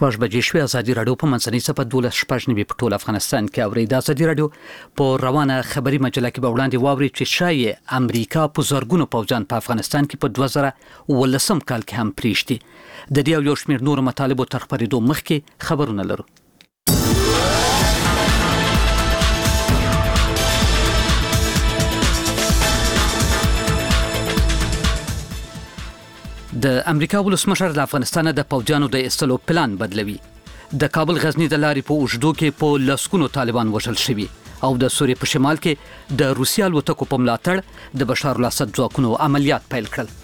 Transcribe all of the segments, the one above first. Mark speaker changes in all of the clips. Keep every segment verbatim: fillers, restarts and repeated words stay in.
Speaker 1: شپږ بجې شوې. ازادي راډیو په منځنۍ صفحه دولس شپږ نیمې په ټول افغانستان کې اوري. د ازادي راډیو په روانه خبري مجله کې به وړاندې واوري چې شایع امریکا په زرګونو پوځیان په افغانستان کې په دوه زره ولسم کال کې هم پریشتي. د دې او یو شمېر نور مطالبو تر خبرېدو مخکې خبرونه لرو. د امریکا ولسمشر د افغانستان د پوځیانو د ایستلو پلان بدلوي. د کابل غزنی د لارې په اوږدو کې په لسګونو طالبان وژل شوي او د سوریې په شمال کې د روسیې الوتکو په ملاتړ د بشار الاسد ځواکونو عملیات پیل کړل.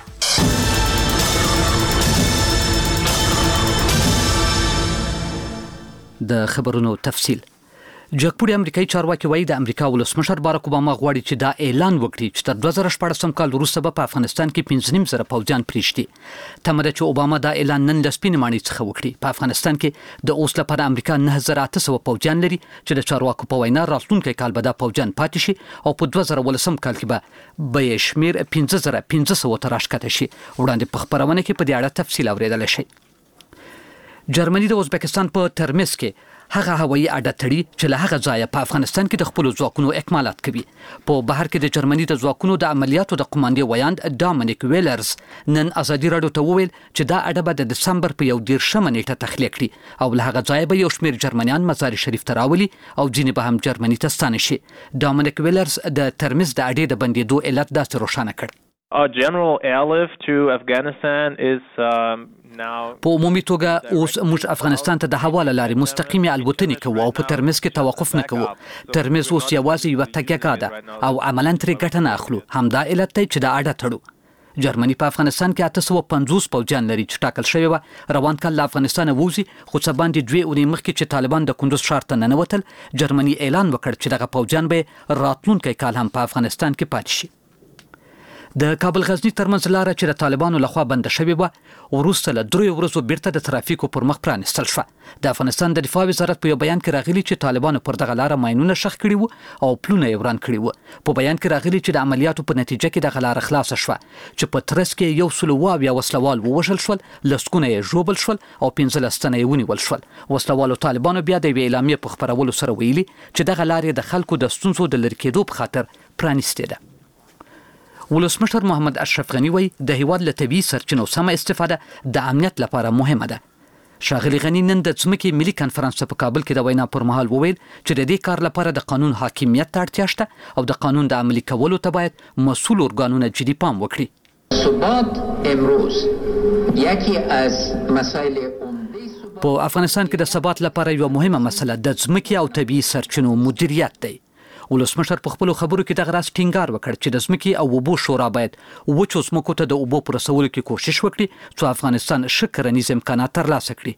Speaker 1: د خبرونو تفصیل. جګپوړي امریکایي چارواکي وایي د امریکا ولسمشر باراک اوباما غواړي چې دا اعلان وکړي چې تر دوه زره شپاړسم کال وروسته به په افغانستان کې پنځه نیم زره پوځیان پریږدي. تمه ده چې اوباما دا اعلان نن له سپینې ماڼۍ څخه وکړي. په افغانستان کې د اوس لپاره امریکا نه زره اته سوه پوځیان لري چې د چارواکو په وینا راتلونکی کال به دا پوځیان پاتې شي او په دوه زره ولسم کال کې به به یې شمېر پنځه زره پنځه سوه ته راښکته شي. وړاندې په خپرونه کې په دې اړه تفصیل اورېدلی شئ. جرمني د ازبکستان په ترمز کې هغه هوایي اډه تړي چې له هغه ځایه په افغانستان کې د خپلو ځواکونو اکمالات کوي. په بهر کې د جرمني د ځواکونو د عملیاتو د قماندې ویاند ډامینیک ویلرز نن ازادي راډیو ته وویل چې دا اډه به د دسمبر په یو دېرشمه نیټه تخلیه کړي او له هغه ځایه به یو شمېر جرمنیان مزار شریف ته راولي او ځینې به هم جرمني ته ستانه شي. ډامینیک ویلرز د ترمز د اډې د بندېدو علت داسې روښانه کړ.
Speaker 2: Our general airlift to Afghanistan is um, now
Speaker 1: په عمومي توګه اوس موږ افغانستان ته د هوا له لارې مستقیمې الوتنې کوو او په ترمز کې توقف نه کوو. ترمز اوس یوازې یوه تګیګا ده او عملاً ترې ګټه نه اخلو. همدا علت دی چې دا اډه تړو. جرمني په افغانستان کې اته سوه پنځوس پوځیان لري چې ټاکل شوی و روان کال له افغانستانه ووځي، خو څه باندې دوې اونۍ مخکې چې طالبان د کندوز ښار ته ننوتل، جرمني اعلان وکړ چې دغه پوځیان به راتلونکی کال هم په افغانستان کې پاتې شي. د کابل غزنی ترمنځ لاره چې د طالبانو لخوا بنده شوې وه وروسته له دریو ورځو بیرته د ترافیکو پر مخ پرانیستل شوه. د افغانستان د دفاع وزارت په یو بیان کې راغلي چې طالبانو پر دغه لاره ماینونه ښخ کړي وو او پلونه یې وران کړي وو. په بیان کې راغلي چې د عملیاتو په نتیجه کې دغه لاره خلاصه شوه چې په ترڅ کې یو سل اوه اویا وسلوال ووژل شول، لسګونه یې ژوبل شول او پنځلس تنه یې ونیول شول. وسلوالو طالبانو بیا د یوې اعلامیې په خپرولو سره ویلي چې دغه لارې د خلکو د ستونزو د لرې کېدو په خاطر پرانیستې ده. ولسمشر محمد اشرف غنی وایي د هیواد له طبیعي سرچینو سمه استفاده د امنیت لپاره مهمه ده. ښاغلي غنی نن د ځمکې ملي کنفرانس په کابل کې د وینا پر مهال وویل چې د دې کار لپاره د قانون حاکمیت ته اړتیا شته او د قانون د عملي کولو ته باید مسؤل ارګانونه جدي پام وکړي.
Speaker 3: ثبات امروز یکی از مسائل
Speaker 1: په افغانستان کې د ثبات لپاره یوه مهمه مسله د ځمکې او طبیعي سرچینو مدیریت دی. ولسمشر په خپلو خبرو کې دغه راز ټینګار وکړ چې د ځمکې او اوبو شورا باید وچو ځمکو ته د اوبو په رسولو کې کوشش وکړي څو افغانستان ښه کرنیز امکانات ترلاسه کړي.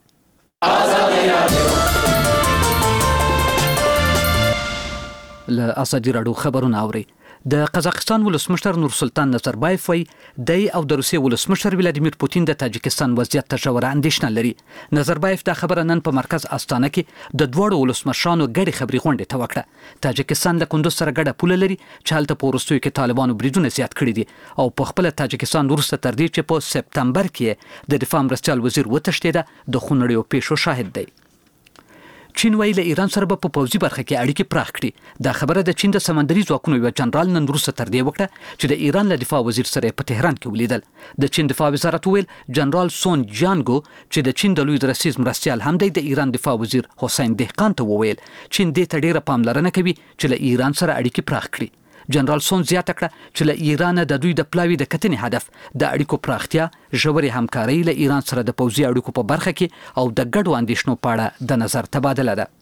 Speaker 1: له ازادي راډیو خبرونه اورئ. د قزاقستان ولسمشر نورسلطان نظربایف وایي دی او د روسیې ولسمشر ولادیمیر پوتین د تاجکستان وضعیت ته ژوره اندېښنه لري. نظربایف دا خبره نن په مرکز استانه کې د دواړو ولسمشرانو ګډې خبرې غونډې ته وکړه. تاجکستان له کندوز سره ګډه پوله لري چې هلته په وروستیو کې طالبانو بریدونه زیات کړي دي او په خپله تاجکستان وروسته تر دې چې په سپتمبر کې د دفاع مرستیال وزیر وتښتېده د خونړیو پیښو شاهد دی. چین وایي له ایران سره به په پوځي برخه کې اړیکې پراخ کړي. دا خبره د چین د سمندري ځواکونو یو جنرال نن وروسته تر دې وکړه چې د ایران له دفاع وزیر سره په تهران کې ولیدل. د چین دفاع وزارت وویل جنرال سون جیانګو چې د چین د لوی درسیز مرستیال هم دی د ایران دفاع وزیر حسین دهقان ته وویل چین دې ته ډیره پاملرنه کوي چې له ایران سره اړیکې پراخ کړي. جنرال سون زیاته کړه چې له ایران د دوی د پلاوي د کتنې هدف د اړیکو پراختیا، ژورې همکارۍ له ایران سره د پوځي اړیکو په برخه کې او د ګډو اندېښنو په اړه د نظر تبادله ده.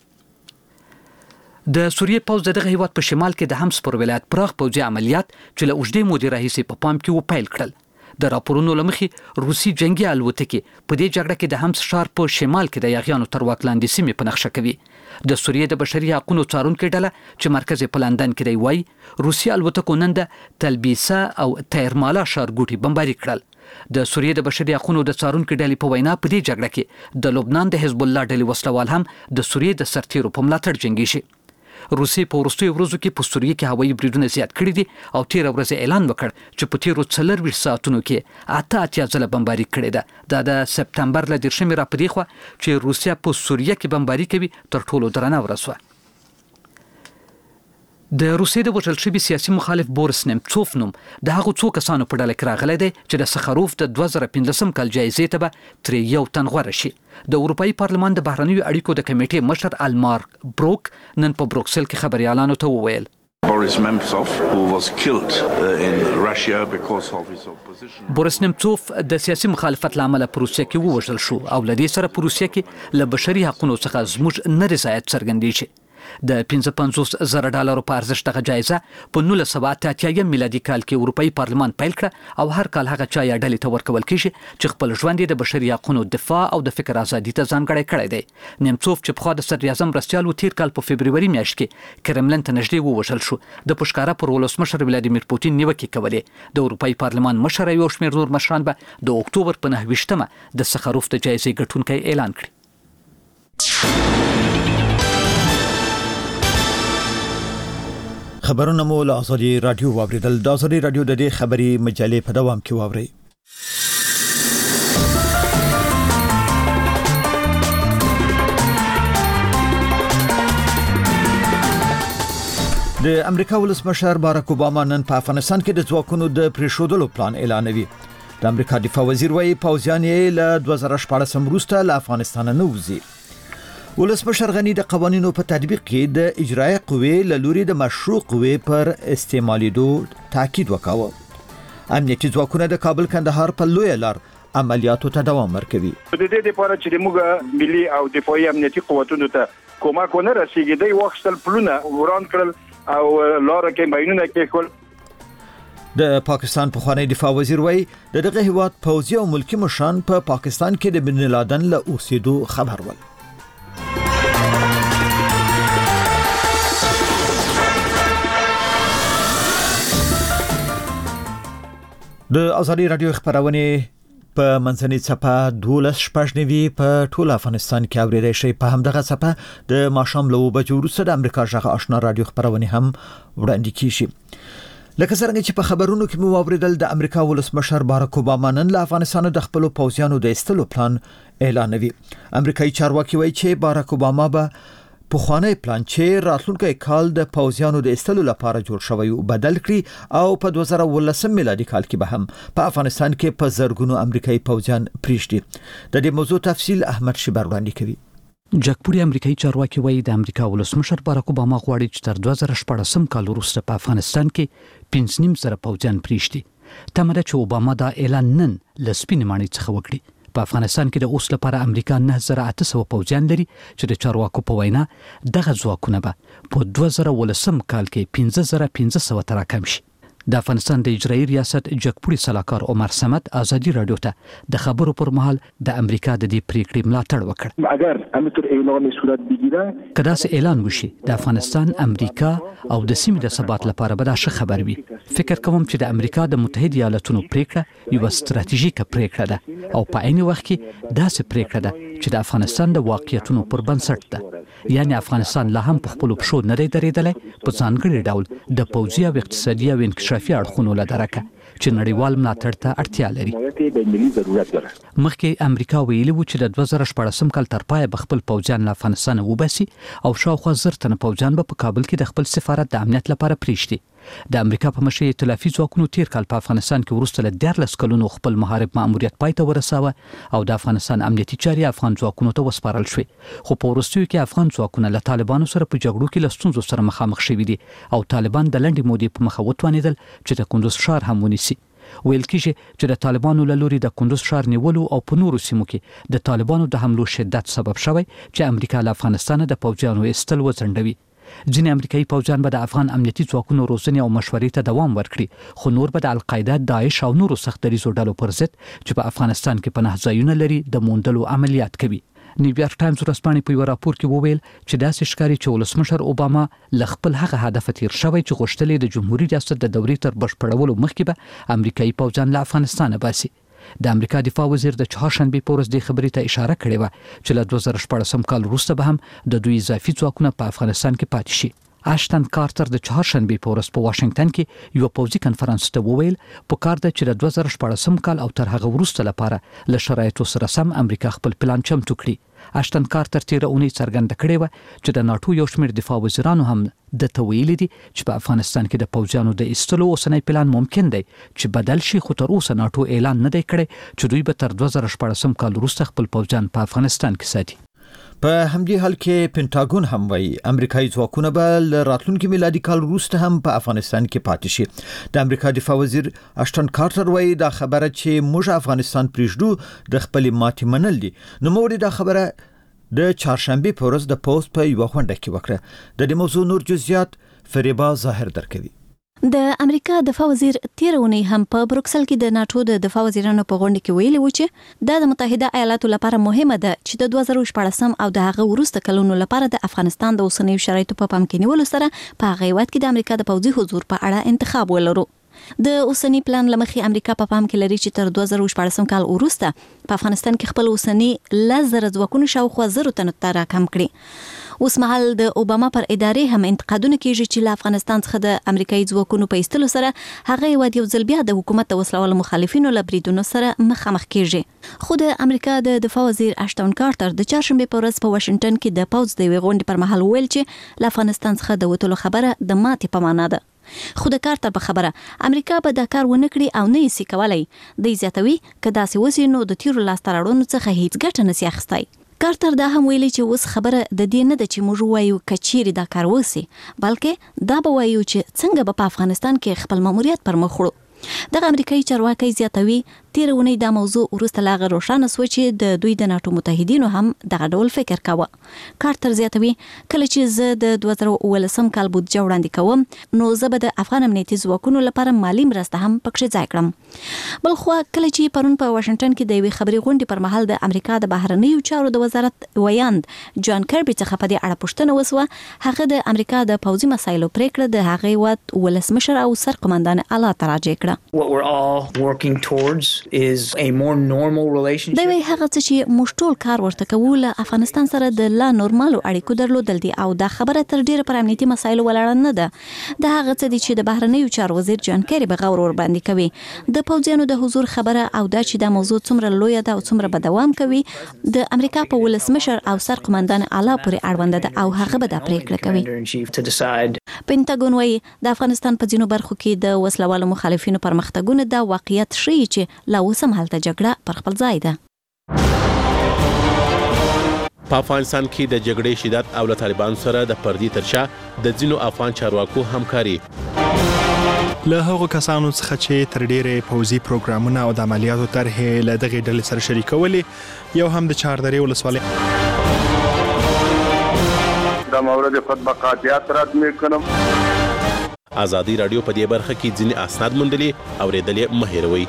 Speaker 1: د سوریې پوځ د دغه هیواد په شمال کې د حمص پر ولایت پراخ پوځي عملیات چې له اوږدې مودې راهیسې په پام کې و پیل کړل. د راپورونو له مخې روسي جنگي الوتکې په دې جګړه کې د حمص ښار په شمال کې د یاغیانو تر واک لاندې سیمې په نقشه کوي. د سوریې د بشري حقونو څارونکې ډله چې مرکز یې په لندن کې دی وایي روسي الوتکو نن د تلبیسه او تیرمالا ښارګوټي بمباري کړل. د سوریې د بشري حقونو د څارونکې ډلې په وینا په دې جګړه کې د لبنان د حزب الله ډلې وسلوال هم د سوریې د سرتیرو په ملاتړ جنګیږي. روسیې په وروستیو ورځو کې په سوریه کې هوایي بریدونه زیات کړي دي او تیر ورځ اعلان وکړ چې په تیرو څلورویشت ساعتونو کې اته اتیا ځله بمباري کړې ده. دا د سپتمبر له دیرشمې راپدې خوا چې روسیه په سوریه کې بمباري کوي تر ټولو درنه ورځ وه. د روسیې د وژل شوي سیاسي مخالف بوریس نیمڅوف نوم د هغو څو کسانو په ډله کې راغلی دی چې د سخروف د دوه زره پنځلسم کال جایزې ته به ترې یو تن غوره شي. د اروپایي پارلمان د بهرنیو اړیکو د کمیټې مشر المارک بروک نن په بروکسل کې خبريالانو ته وویل
Speaker 4: Boris Nemtsov, who was killed uh, in Russia because of his opposition.
Speaker 1: بوریس نیمڅوف د سیاسي مخالفت لامل په روسیه کې ووژل شو او لدې سره په روسیه کې له بشري حقوقو څخه زموږ نه رضایت څرګندېږي. د پنځه پنځوس زره ډالرو په ارزښت دغه جایزه په نولس سوه اته اتیایم میلادي کال کې اروپایي پارلمان پیل کړه او هر کال هغه چا یا ډلې ته ورکول کیږي چې خپل ژوند د بشري حقوقو دفاع او د فکر ازادي ته ځانګړی کړی دی. نیمڅوف چې پخوا د صدر اعظم مرستیال و تیر کال په فبروري میاشت کې کرملن ته نږدې ووژل شو. د پشکاره پر ولسمشر ولادیمیر پوتین نیوکې کولې. د اروپایي پارلمان مشر یو شمېر نور مشران به د اکتوبر په نهه ویشتمه د سخروف د جایزې ګټونکی اعلان کړي.
Speaker 5: خبرونه مو له ازادي رادیو واوریدل. د ازادي رادیو د دې خبري مجلې په دوام کې واوري. د امریکا ولسمشر باراک اوباما نن په افغانستان کې د ځواکونو د پریښودلو پلان اعلانوي. د امریکا دفاع وزیر وايي پوځیان یې له دوه زره شپاړسم وروسته له افغانستان نه وځي. ولسمشر غنی د قوانینو په تطبیق کې د اجرایه قوې له لوري د مشروع قوې پر استعمالیدو تاکید وکاوه. امنیتي ځواکونه د کابل کندهار په لوی لار عملیاتو ته دوام ورکوي.
Speaker 6: د دې لپاره چې موږ ملي او دفاعي امنیتي قوتونو ته کومک ونه رسیږي دی وختل پلونه وران کړل او لار کې بینونه کې کول.
Speaker 5: د پاکستان په خوانی دفاع وزیر وای د دغه هیواد پوځي او ملکی مشران په پا پاکستان کې د بن لادن له اوسېدو خبر ول. د ازادي رادیو خبرونه په منځنۍ صفه دولس شپږ نوي په ټول افغانستان کې اوریدل شي. په همدغه صفه د ماښام له وبو وروسته د امریکا ژغه آشنا رادیو خبرونه هم وړاندې کیږي. لکه څنګه چې په خبرونو کې مو اوریدل د امریکا ولسمشر باراک اوباما نن له افغانستان د خپل پوځیانو د ایستلو پلان اعلانوي. امریکایي چارواکي وایي چې باراک اوباما به په خوانی پلان چې راتلونکي کال د پوځیانو د ایستلو لپاره جوړ شوی او بدل کړي او په دوه زره ولسم میلادي کال کې به هم په افغانستان کې په زرګونو امریکایي پوځیان پریږدي. د دې موضوع تفصیل احمد شیبر وړاندې کوي.
Speaker 1: جګپوري امریکایي چارواکي وایي د امریکا ولسمشر باراک اوباما غواړي چې تر دوه زره شپاړسم کال وروسته په افغانستان کې پنځه نیم زره پوځیان پریږدي. تمه ده چې اوباما دا اعلان نن له سپینې ماڼۍ څخه وکړي. په افغانستان کې د اوس لپاره امریکا نه زره اته سوه پوځیان لري چې د چارواکو په وینا دغه ځواکونه به په دوه زره ولسم کال کې پنځه زره پنځه سوه ته راکم شي. د افغانستان د اجرایي ریاست جګپوري سلاکار عمر صمد ازادي رادیو ته د خبرو پر مهال د امریکا د دې پریکړې ملاتړ وکړ.
Speaker 6: اگر همینطور اعلان صورت بگیره
Speaker 1: کدا سه اعلان وشي د افغانستان امریکا او د سیمې د ثبات لپاره به دا ښه خبر وي. فکر کوم چې د امریکا د متحده ایالاتونو پریکړه یو ستراتیژیکه پریکړه ده او په عین وخت کې داسې پریکړه ده چې د افغانستان د واقعیتونو پر بنسټ ده. یعنی افغانستان لا هم په خپل پښو نه دی درېدلی په ځانګړي ډول د پوځي او اقتصادي او انکشافي اړخونو له درکه چې نړیوال ملاتړ ته اړتیا لري. مخکې امریکا ویلي و چې د دوه زره شپاړسم کال تر پایه به خپل پوځیان له افغانستان وباسي او شاوخوا زر تنه پوځیان به په کابل کې د خپل سفارت د امنیت لپاره پریږدي. د امریکا په مشرۍ ائتلافي ځواکونو تیر کال په افغانستان کې وروسته له دیارلس کلونو خپل محارب ماموریت پای ته ورساوه او د افغانستان امنیتي چارې افغان ځواکونو ته وسپارل شوې. خو په وروستیو کې افغان ځواکونه له طالبانو سره په جګړو کې له ستونزو سره مخامخ شوي دي او طالبان د لنډې مودې په مخه وتوانېدل چې د کندوز ښار هم ونیسي. ویل کېږي چې د طالبانو له لوري د کندوز ښار نیولو او په نورو سیمو کې د طالبانو د حملو شدت سبب شوی چې امریکا له افغانستان د پوځیانو ایستل وځنډوي. ځینې امریکایي پوځیان به د افغان امنیتي ځواکونو روزنې او مشورې ته دوام ورکړي خو نور به د القاعده، داعش او نورو سخت دریځو ډلو پر ضد چې په افغانستان کې پناه ځایونه لري د موندلو عملیات کوي. نیویارک ټایمز ورځپاڼې په یو راپور کې وویل چې داسې ښکاري چې ولسمشر اوباما له خپل هغه هدف تیر شوی چې غوښتل د جمهوریت ریاست د دورې تر بشپړولو مخکې به امریکایي پوځیان له افغانستانه باسي. د امریکا دفاع وزیر د چهارشنبې په ورځ دې خبرې ته اشاره کړې وه چې له دوه زره شپاړسم کال وروسته به هم د دوی اضافي ځواکونه په افغانستان کې پاتې شي. اشتن کارتر د چهارشنبه په ورځ په واشنگټن کې یو پوزي کنفرانس ته وویل په کار د چې د دوه زره شپږم کال او تر هغه وروسته لپاره له شرایطو سره سم امریکا خپل پلان چمتو کړي. اشتن کارتر تیر اونۍ څرګنده کړې و چې د ناتو یو شمېر دفاع وزیرانو هم د تویل دي چې په افغانستان کې د پوځیانو د ایستلو اوسنۍ پلان ممکن دی چې بدل شي، خو تر اوسه ناتو اعلان نه دی کړی چې دوی به تر دوه زره شپږم کال وروسته خپل پوځیان په افغانستان کې ساتي.
Speaker 5: په همدې حال کې پینټاګون هم وایي امریکایي ځواکونه به راتلونکي میلادي کال وروسته هم په افغانستان کې پاتې شي. د امریکا دفاع وزیر اشتن کارتر وایي دا خبره چې موږ افغانستان پریږدو د خپل ماتې منل دي. نو موږ دا خبره د چهارشنبه په ورځ د پوسټ په یو غونډه کې وکړه. د دې موضوع نور جزئیات فریبا ظاهر درکوي.
Speaker 7: د امریکا دفاع وزیر تیرونی هم په بروکسل کې د ناتو د دفاع وزیرانو په غونډه کې ویلي و چې دا د متحده ایالاتو لپاره مهمه ده چې د دوه زره شپږم او د هغه وروسته کلونو لپاره د افغانستان د اوسنیو شرایطو په پام کې نیولو سره په هغه وخت کې د امریکا د پوځي حضور په اړه انتخاب ولرو. د اوسنی پلان لمخې امریکا په پام کې لري چې تر دوه زره شپږم کال وروسته په افغانستان کې خپل اوسنی لزر ځواکونه شاوخوا زرو تنو ته راکم کړي. اوس مهال د اوباما پر ادارې هم انتقادونه کیږي چې له افغانستان څخه د امریکایي ځواکونو په ایستلو سره هغه یو ځل بیا د حکومت د وسلوال مخالفینو له بریدونو سره مخامخ کیږي. خو د امریکا د دفاع وزیر اشتن کارتر د چهارشنبه په ورځ په واشنگټن کې د پوځ د غونډې پر مهال ویل چې له افغانستان څخه د وټولو خبره د ماتې په معنا ده. خو د کارتر په خبره امریکا به دا کار ونه کړي او نه یې سي کولای. د زیاتوي کدا سي وسی نو د تیرو لاستراړونو څخه هیڅ ګټه نسی اخستای. کارتر دا هم ویلي چې اوس خبره د دې نه ده چې موږ وایو کچيري دا کار وسی، بلکې دا به وایو چې څنګه به په افغانستان کې خپل ماموریت پر مخ وړو. دغه امریکایي چارواکي زیاتوي تیرونی دا موضوع ورسته لاغه روښانه سو چې د دوی د ناتو متحدینو هم دغه ډول فکر کاوه. کارتر زیاتوي کله چې زه د دوه زره اوولسم کال بودجه وړاندې کوم نو زه به د افغان امنیتي ځواکونو لپاره مالی مرسته هم پکې ځای کړم. بل خو کله چې پرون په واشنگټن کې د یوې خبري غونډې پر مهال د امریکا د بهرنیو چارو د وزارت ویاند جان کربي څخه په دې اړه پوښتنه وسوه، هغه د امریکا د پوځي مسایلو پریکړه د هغې وخت ولسمشر او سرقمندان اعلی ته راجع کړه.
Speaker 8: What we're all working towards is a more normal relationship.
Speaker 7: دا وی هغه چې موږ ټول کار ورته کوو له افغانستان سره د لا نورمالو اړیکو درلودل دي او دا خبره تر ډیره پر امنیتي مسایلو ولاړه نه ده. دا هغه څه دي چې د بهرنیو چارو وزیر جان کری به غور ور باندې کوي. د پوځیانو د حضور خبره او دا چې دا موضوع څومره لوی ده او څومره به دوام کوي د امریکا په ولسمشر او سرقمندان اعلی پورې اړوند ده او هغه به دا پریکړه کوي. پینټاګون وايي د افغانستان په ځینو برخو کې د وسلوالو مخالفینو پرمختګونه دا واقعیت ښیي چې لا اوس هم هلته جګړه پر خپل ځای ده.
Speaker 9: په افغانستان کې د جګړې شدت او له طالبانو سره د پردي ترشا د ځینو افغان چارواکو همکاري
Speaker 10: له هغو کسانو څخه چې تر ډیره پوځي پروګرامونه او د عملیاتو طرحې له دغې ډلې سره شریکولې، یو هم د چهاردرې ولسوالۍ
Speaker 6: د مورد خطبقاتیات رد میکنم.
Speaker 9: ازادي رادیو په دې برخه کې ځینې اسناد موندلي او ریدلې مه هېروئ.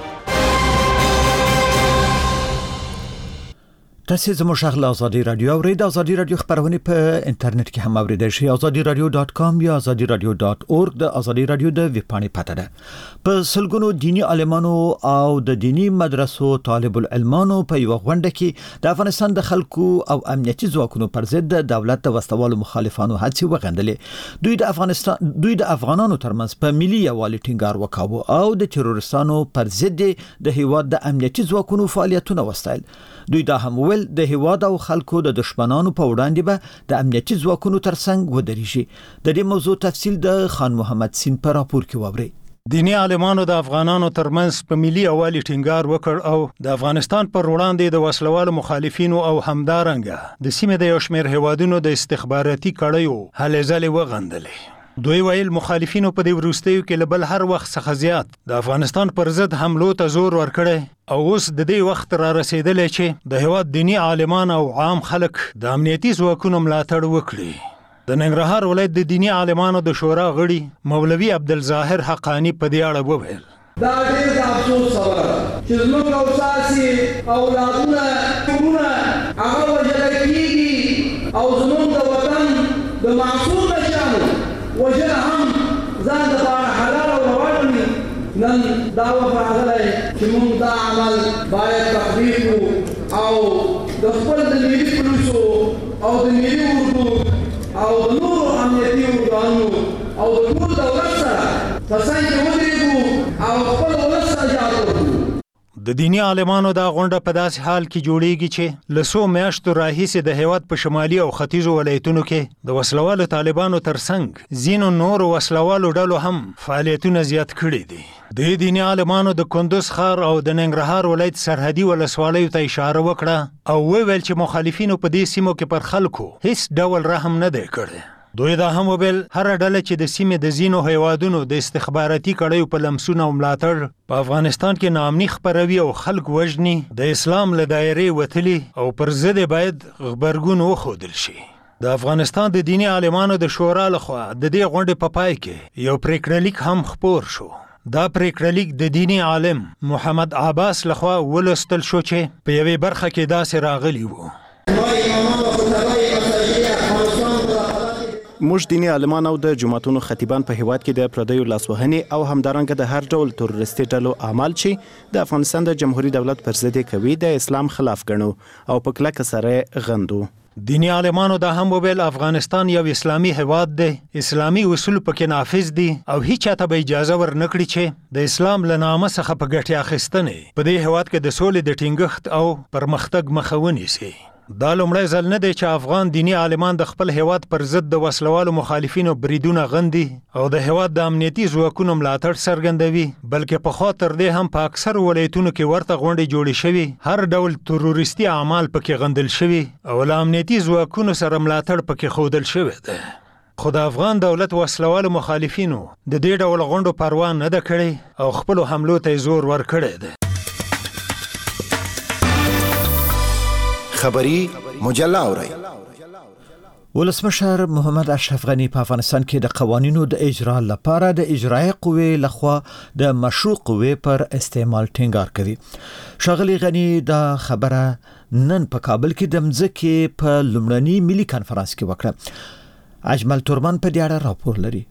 Speaker 5: تاسو زموږ شغله ازادي رادیو او د ازادي رادیو خبرونه په انټرنیټ کې هم اوریدئ شئ. ازادي رادیو ډاټ کام یا ازادي رادیو ډاټ اورګ د ازادي رادیو د ویب پاڼې پته ده. په سلګونو دینی عالمانو او د دینی مدرسو طالب العلمانو په یو غونډه کې د افغانستان د خلکو او امنیتي ځواکونو پر ضد د دولت د وسوالو مخالفانو هڅې وغندلې. دوی د افغانستان دوی د افغانانو ترمنځ په ملي یووالي ټینګار وکاوه او د تروریستانو پر ضد د هیواد د امنیتي ځواکونو فعالیتونه وستایل. دوی دا هم ول د هیواد او خلکو د دشمنانو په وړاندې به د امنیتي ځواکونو ترڅنګ ودرېږي. د دې موضوع تفصیل د خان محمد سین په راپور کې واورئ.
Speaker 11: دینی عالمانو د افغانانو ترمنځ په ملي یووالي ټینګار وکړ او د افغانستان پر وړاندې د وسلوالو مخالفینو او همدارنګه د سیمې د یو شمېر هیوادونو د استخباراتي کړیو هلې ځلې وغندلې. دوی ویل مخالفینو په دې وروستیو کې له بل هر وخت څخه زیات د افغانستان پر ضد حملو ته زور ورکړی او اوس د دې وخت را رسیدلی چې د هیواد دینی عالمان او عام خلک د امنیتي ځواکونو ملاتړ وکړي. د ننګرهار ولایت د دینی عالمانو د شورا غړي مولوي عبدالظاهر حقانی په دې اړه وویل
Speaker 12: دا ډېر د افسوس خبره چې زموږ اساسي اولادونه ټولونه هغه وژل کېږي او زموږ د وطن د معصوم بچیانو وژل هم ځان دپاره حلال او روا ګڼي. نن دا وخت راغلی چې موږ دا عمل باید تقدیر کړو او د خپل د ملي پولیسو او د ملي اردو او د نورو امنیتي ارګانونو او د ټول دولت سره په څنګ کې ودرېږو او خپل ولس ته اجازه ورکړو.
Speaker 11: د دینی عالمانو دا غونډه په داسې حال کې جوړیږي چې له څو میاشتو راهیسې د هیواد په شمالي او ختیځو ولایتونو کې د وسلوالو طالبانو ترڅنګ ځینو نورو وسلوالو ډلو هم فعالیتونه زیات کړي دي. د دینی عالمانو د کندوز ښار او د ننګرهار ولایت سرحدي ولسوالیو ته اشاره وکړه او وویل چې مخالفینو په دې سیمو کې پر خلکو هیڅ ډول رحم نه دی کړی. دوی دا هم ویل هر ډله چې د سیمې د ځینو هیوادونو د استخباراتي کړیو په لمسونه او ملاتړ په افغانستان کې ناامني خپروي او خلک وژني د اسلام له دایرې وتلي او پر ضد باید غبرګون وښودل شي. د افغانستان د دینی عالمانو د شورا لخوا د دې غونډې په پای کې یو پریکړه لیک هم خپور شو. دا پریکړه لیک د دینی عالم محمد عباس لخوا ولوستل شو چې په یوې برخه کې داسې راغلی وو:
Speaker 13: موږ دینی عالمان او د جماعتونو خطیبان په هیواد کې د پردیو لاسوهنې او همدارنګه د هر ډول تروریستي ډلو اعمال چې د افغانستان د جمهوریت دولت پر ضد کوي د اسلام خلاف ګڼو او په کلکه سره غندو.
Speaker 11: دینی عالمانو دا هم ویل افغانستان یو اسلامي هیواد دی، اسلامي اصول پکې نافذ دي او هیڅ چاته به اجازه ورنکړي چې د اسلام له نامه څخه په ګټې اخیستنې په دې هیواد کې د سولې د ټینګښت او پرمختګ مخه ونیسي. دا لومړی ځل نه دی چې افغان دینی عالمان د خپل هیواد پر ضد د وسلوالو مخالفینو بریدونه غندي او د هیواد د امنیتي ځواکونو ملاتړ څرګندوي، بلکې پخوا تر دې هم په اکثر ولایتونو کې ورته غونډې جوړې شوي، هر ډول تروریستي اعمال پکې غندل شوي او له امنیتي ځواکونو سره ملاتړ پکې ښودل شوی دی. خو د افغان دولت وسلوالو مخالفینو د دې ډول غونډو پروا نه ده کړې او خپلو حملو ته زور ورکړی دی.
Speaker 14: خبری مجله اورئ.
Speaker 5: ولسمشر محمد اشرف غنی په افغانستان کې د قوانینو د اجرا لپاره د اجرایي قوې لخوا د مشروع قوې پر استعمال ټینګار کړی. ښاغلي غنی دا خبره نن په کابل کې د مځکې په لومړني ملي کانفرنس کې وکړه. اجمل تورمان په دې اړه راپور لري.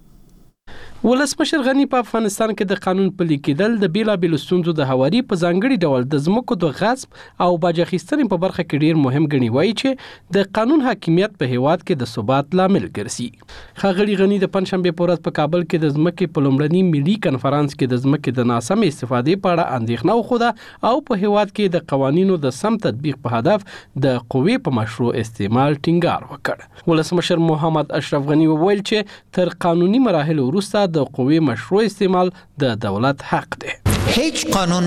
Speaker 15: ولسمشر غنی په افغانستان کې د قانون پلي کېدل د بیلابېلو ستونزو د هواري په ځانګړي ډول د ځمکو د غصب او باج اخیستنې په برخه کې ډیر مهم ګڼي، وایي چې د قانون حاکمیت په هیواد کې د ثبات لامل ګرځي. ښاغلي غنی د پنځشنبې په ورځ په کابل کې د ځمکې په لومړني ملي کانفرنس کې د ځمکې د ناسمې استفادې په اړه اندېښنه وښوده او په هیواد کې د قوانینو د سم تطبیق په هدف د قوې په مشروع استعمال ټینګار وکړ. ولسمشر محمد اشرف غنی وویل چې تر قانوني مراحل وروسته د قوې مشروع استعمال د دولت حق دی.
Speaker 16: هیچ قانون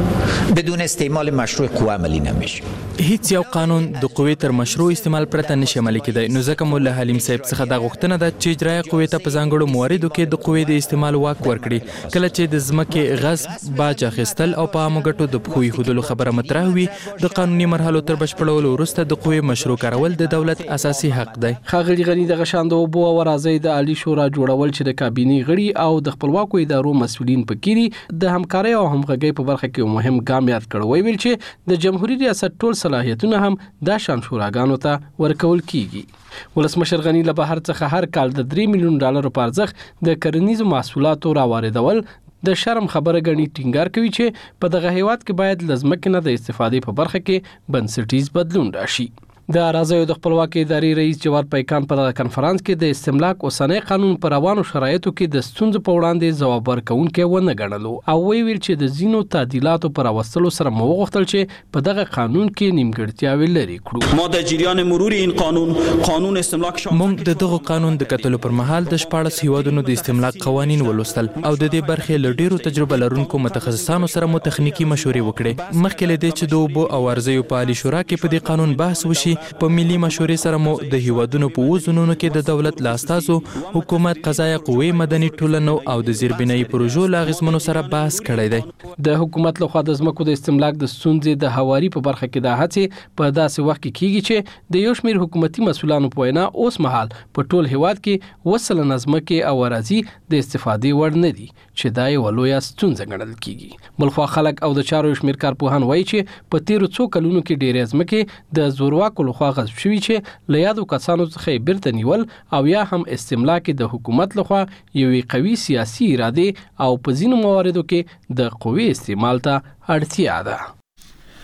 Speaker 16: بدون استعمال مشروع قوه عملی نمیشه.
Speaker 17: هیڅ یو قانون د قوې تر مشروع استعمال پرته نشي عملي کېدای. نو ځکه مولا حلیم صاحب څخه دا غوښتنه ده چې اجرایي قوې ته په ځانګړو مواردو کې د قوې د استعمال واک ورکړي. کله چې د ځمکې غصب، باج اخیستل او په عامو ګټو د پښو ایښودلو خبره مطرح وي، د قانوني مرحلو تر بشپړولو وروسته د قوې مشروع کارول د دولت اساسي حق دی.
Speaker 15: ښاغلي غنی دغه شان د اوبو او راځي د عالی شورا جوړول چې د کابینې غړي او د خپلواکو ادارو مسؤلین پکې د همکارۍ او همغږۍ په برخه کې مهم ګام یاد کړ. ویل چې د جمهوریت ریاست ټول صلاحیتونه هم دا شان شوراګانو ته ورکول کیږي. ولسمشر غنی له بهر څخه هر کال د درې میلیون ډالرو په ارزښت د کرنیزو محصولاتو راواردول د شرم خبره ګڼي. ټینګار کوي چې په دغه هیواد کې باید له ځمکې نه د استفادې په برخه کې بنسټیز بدلون راشي. د اراضیو د خپلواکۍ ادارې رئیس جواد پیکان په دغه کنفرانس کې د استملاک اوسنی قانون پر روانو شرایطو کې د ستونزو په وړاندې ځواب ورکوونکی ونه ګڼلو او ویل چې د ځینو تعدیلاتو پر راوستلو سره مو وغوښتل چې په دغه قانون کې نیمګړتیاوې لرې کړو.
Speaker 18: ما د جریان مرور این قانون قانون استملاک
Speaker 17: موږ د دغه قانون د کتلو پر مهال د شپاړس هیوادونو د استملاک قوانین ولوستل او د دې برخې له ډیرو تجربه لرونکو متخصصانو سره مو تخنیکی مشورې وکړې. مخکې له دې چې د اوبو او ارضیو په عالی شورا کې په دې قانون بحث وشي، په ملي مشورې سره مو د هیوادونو په وزنونو کې د دولت له استازو، حکومت، قضایه قوې، مدني ټولنو او د زیربنایي پروژو له اغېزمنو سره بحث کړی دی.
Speaker 15: د حکومت لخوا د ځمکو د استملاک د ستونزې د هواري په برخه کې د هڅې په داسې وخت کې کیږي چې د یو شمېر حکومتي مسؤلانو په وینا اوس مهال په ټول هیواد کې وسله ځمکې او اراضي د استفادې وړ نه دي چې دا یوه لویه ستونزه ګڼل کیږي. بلخوا خلک او د چارو یو شمېر کارپوهان وایي چې په تیرو څو کلونو کې ډېرې ځمکې د زورواکو لخوا غصب شوي چې له یادو کسانو څخه یې بیرته نیول او یا هم استملاک د حکومت لخوا یوې قوي سیاسي ارادې او په ځینو مواردو کې د قوې استعمال ته اړتیا ده.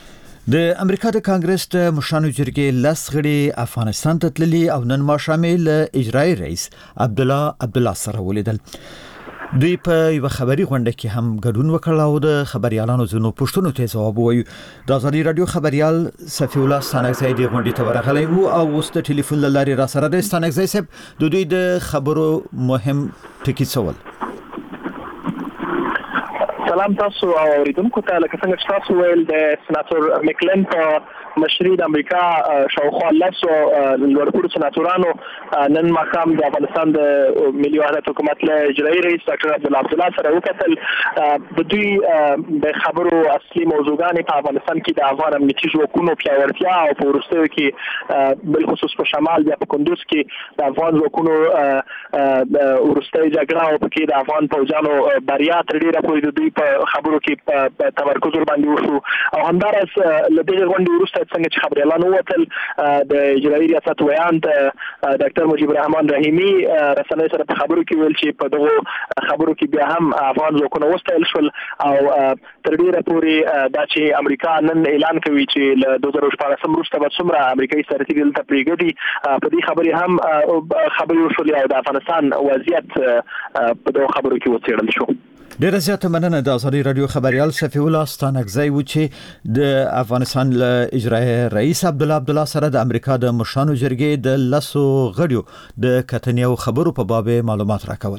Speaker 5: د امریکا د کانګرس د مشرانو جرګې لس غړي افغانستان ته تللي او نن ماښام له اجرایي رئیس عبد الله عبد الله سره ولیدل. دوی په یو خبري غونډه کې هم ګډون وکړ او د خبريالانو زنو پښتنو ته ځواب وویل. د ازادي رادیو خبريال صفي الله ستانکزی د غونډې ته ورغلی وو او اوس د ټلیفون له لارې را سره د ستانکزی صاحب د دوی د خبرو مهم ټکی څول.
Speaker 14: سلام تاسو او اوریدونکو ته. لکه څنګه چې تاسو ویل د سناتور میکلن په مشري د امریکا شاوخوا لسو لوړپوړو سناتورانو نن ماښام د افغانستان د ملي وحدت حکومت له اجرایي رئیس ډاکټر عبدالله عبدالله سره وکتل. د دوی د خبرو اصلي موضوعګانې په افغانستان کې د افغان امنیتي ځواکونو پیاوړتیا او په وروستیو کې بالخصوص په شمال بیا په کندوز کې د افغان ځواکونو وروستۍ جګړه او پکې د افغان پوځیانو بریا تر ډېره پورې د دوی په خبرو کې تمرکز ورباندې وشو او همداراز له دغې غونډې وروسته څنګه چې خبريالان ووتل د اجرایي ریاست ویان ډاکټر مجيب الرحمن رحیمي رسنۍ سره په خبرو کې ویل چې په دغه خبرو کې بیا هم افغان ځواکونه وستایل شول او تر ډېره پورې دا چې امریکا نن اعلان کوي چې له دوه زره شپاړسم وروسته به څومره امریکایي سرتیري دلته پرېږدي په دې خبرې هم خبرې وشولې او د افغانستان وضعیت په دغه خبرو کې وڅېړل شو.
Speaker 5: ډیره زیاته مننه د ازادي رادیو خبريال صفي الله ستانکزی و چې د افغانستان له اجرایي رئیس عبد الله عبد الله سره د امریکا د مشرانو جرګې د لسو غړیو د کتنې او خبرو په باب معلومات راکول.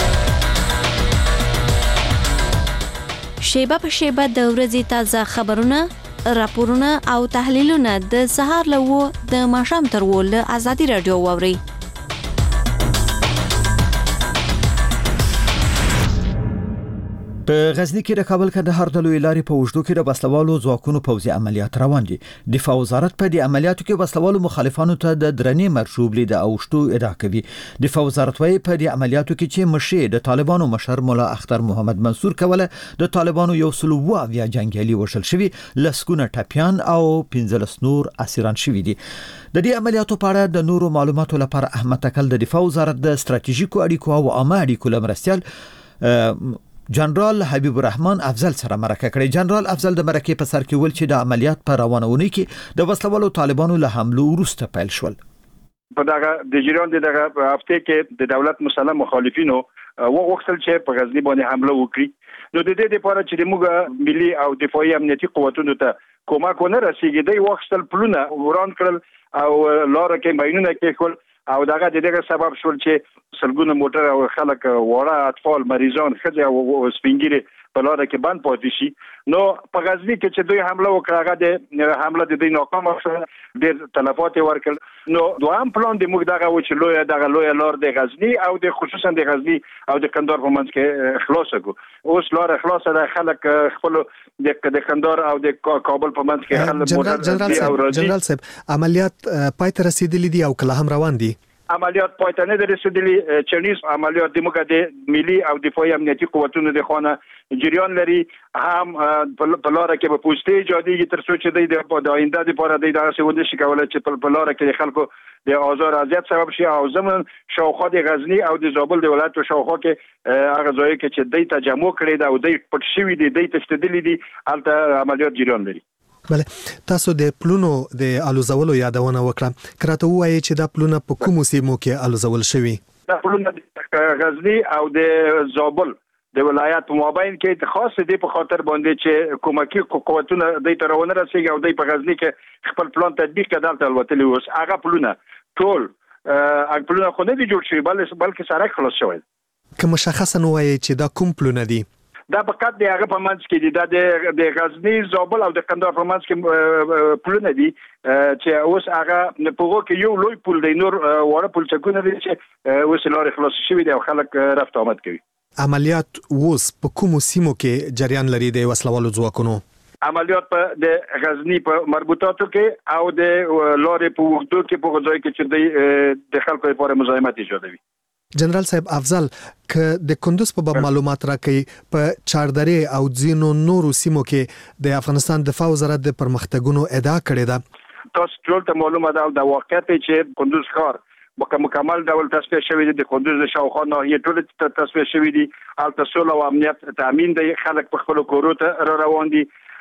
Speaker 7: شیبه په شیبه د ورځې تازه خبرونه، راپورونه او تحلیلونه د سهار له و د ماښام تر و له ازادي رادیو واوري.
Speaker 5: په غزنی کې د کابل کندهار د لوی لارې په وژدو کې د وسلوالو ځواکونو پوځي عملیات روان دي. دفاع وزارت په دې عملیاتو کې وسلوالو مخالفانو ته د درنې مرشوب لید او شتو ادعا کوي. دفاع وزارت وايي په دې عملیاتو کې چې مشر د طالبانو مشر مولا اختر محمد منصور کوله د طالبانو یو سل و اویا جنگیالي وشل شوی، لسګونه ټپيان او پنځلس نور اسیران شوی دي. د دې عملیاتو په اړه د نورو معلوماتو لپاره احمد تکل د دفاع وزارت د ستراتیژیکو اړیکو او عامه اړیکو لمرستیال جنرال حبیب الرحمن افضل سره مرکه کړې. جنرال افضل د مرکه په سر کې ول چې د عملیات په روانونی کې د وسلوالو طالبانو له حمله وروسته پیل شول.
Speaker 6: په دغه د جریان دغه هفته کې د دولت مسلم مخالفینو وغوښتل چې په غزنی باندې حمله وکړي. نو د دې لپاره چې موږ ملي او دفاعي امنیتي قوتونو ته کومک ونه رسیږي دوی وغوښتل پلونه وران کړل او لار کې ماینونه کې خپل او دغه دغه سبب شول چې سلګونه موټر او خلک وړه اطفال مریضان خځه او سپینګری په لار کې بند پاتې شي. نو په غزنی کې چې دوی حمله وکړه هغه د حمله د دوی ناکام شو، ډېر تلفات ورکړل. نو دوام پلان د موږ دغه و چې لوی دغه لوی لار د غزنی او د خصوصا د غزنی او د کندهار په منځ کې خلاص کو. اوس لار خلاصه د خلک خپل د کندهار او د کابل په منځ کې خلک
Speaker 19: موټر. جنرال صاحب عملیات پای ته رسیدلي دي او کله هم روان دي؟
Speaker 6: عملیات پای ته نه رسیدلي. چنیز عملیات د موږ د ملي او دفاعي امنیتي قوتونو د خانه جریان لري. هم په لار کې په پوسټي ایجادي تر څو چې د آینده لپاره د دغه څه ودی شي کولای چې په لار کې خلکو د آزار اذیت سبب شي او زمون شاوخوا د غزنی او د زابل د ولایت شاوخوا کې هغه ځای کې چې د تجمع کړي دا او د پټ شوی دي د تشدیدلي دي البته عملیات جریان لري.
Speaker 19: بله تاسو د پلونو د الوزولو یادونه وکړه. کراته وایي چې دا پلونه په کومو سیمو کې الوزول شوي؟
Speaker 6: دا پلونه د غزنی او د زابل د ولایت په مابین کې خاص دي په خاطر باندې چې کومکی قوتونه د ترونه رسېږي او د په غزنی کې خپل پلان تطبیق کړل تل وتلی اوس هغه پلونه ټول هغه پلونه خو نه دي جوړ شوي بلکې سره خلاص شوی.
Speaker 19: که مشخصا وایي چې دا کوم پلونه دي؟
Speaker 6: دا فقط د هغه په منځ کې دي دا د غزنی زابل او د کندهار په منځ کې پلونه دي چې اوس هغه په هغه کې یو لوی پل دی، نور وړه پلچکونه دي چې اوس لارې خلاص شوي دي او خلک رفت آمد کوي.
Speaker 19: عملیات اوس په کومو سیمو کې جریان لري د وسلوالو ځواکونو؟
Speaker 6: عملیات په د غزنی په مربوطاتو کې او د لارې په وګړو کې په ځای کې چې د خلکو لپاره مزاحمت ایجادوي.
Speaker 19: جنرال صاحب افضل که د کندوز په باب معلومات راکړي په چاردرې او ځینو نورو سیمو کې د افغانستان دفاع وزارت د پرمختګونو ادعا کړې ده.
Speaker 6: تاسو ټول ته معلومه ده د واقعیت چې کندوز ښار مکمل ډول تصفیه شوی دی. د کندوز د شاوخوا ناحیې ټول تصفیه شوی دي. البته سول او امنیت تامین دی. خلک په خپل کورو ته را روان دي.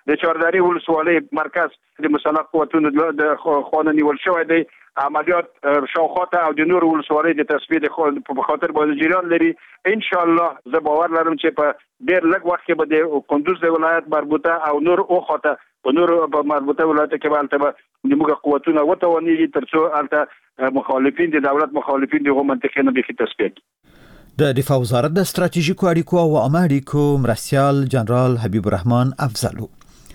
Speaker 6: د چاردرې ولسوالۍ مرکز د مسلح قوتونو د خوانه نیول شوی دی. عملیات شاوخواته او د نور ولسوالۍ د تثبیت په خاطر باندې جریان لري. ان شاء الله زه باور لرم چې په ډېر لږ وخت کې به د کندوز د ولایت مربوطه او نور او خاطه په نور مربوطه ولایت کې به البته د موږ قوتونه وتوانیږي ترڅو البته مخالفین د دولت مخالفین دغه منطقې نه به تثبیت.
Speaker 5: د دفاع وزارت د ستراتیژیکو اړیکو او عامه اړیکو مرستیال جنرال حبیب الرحمن افضل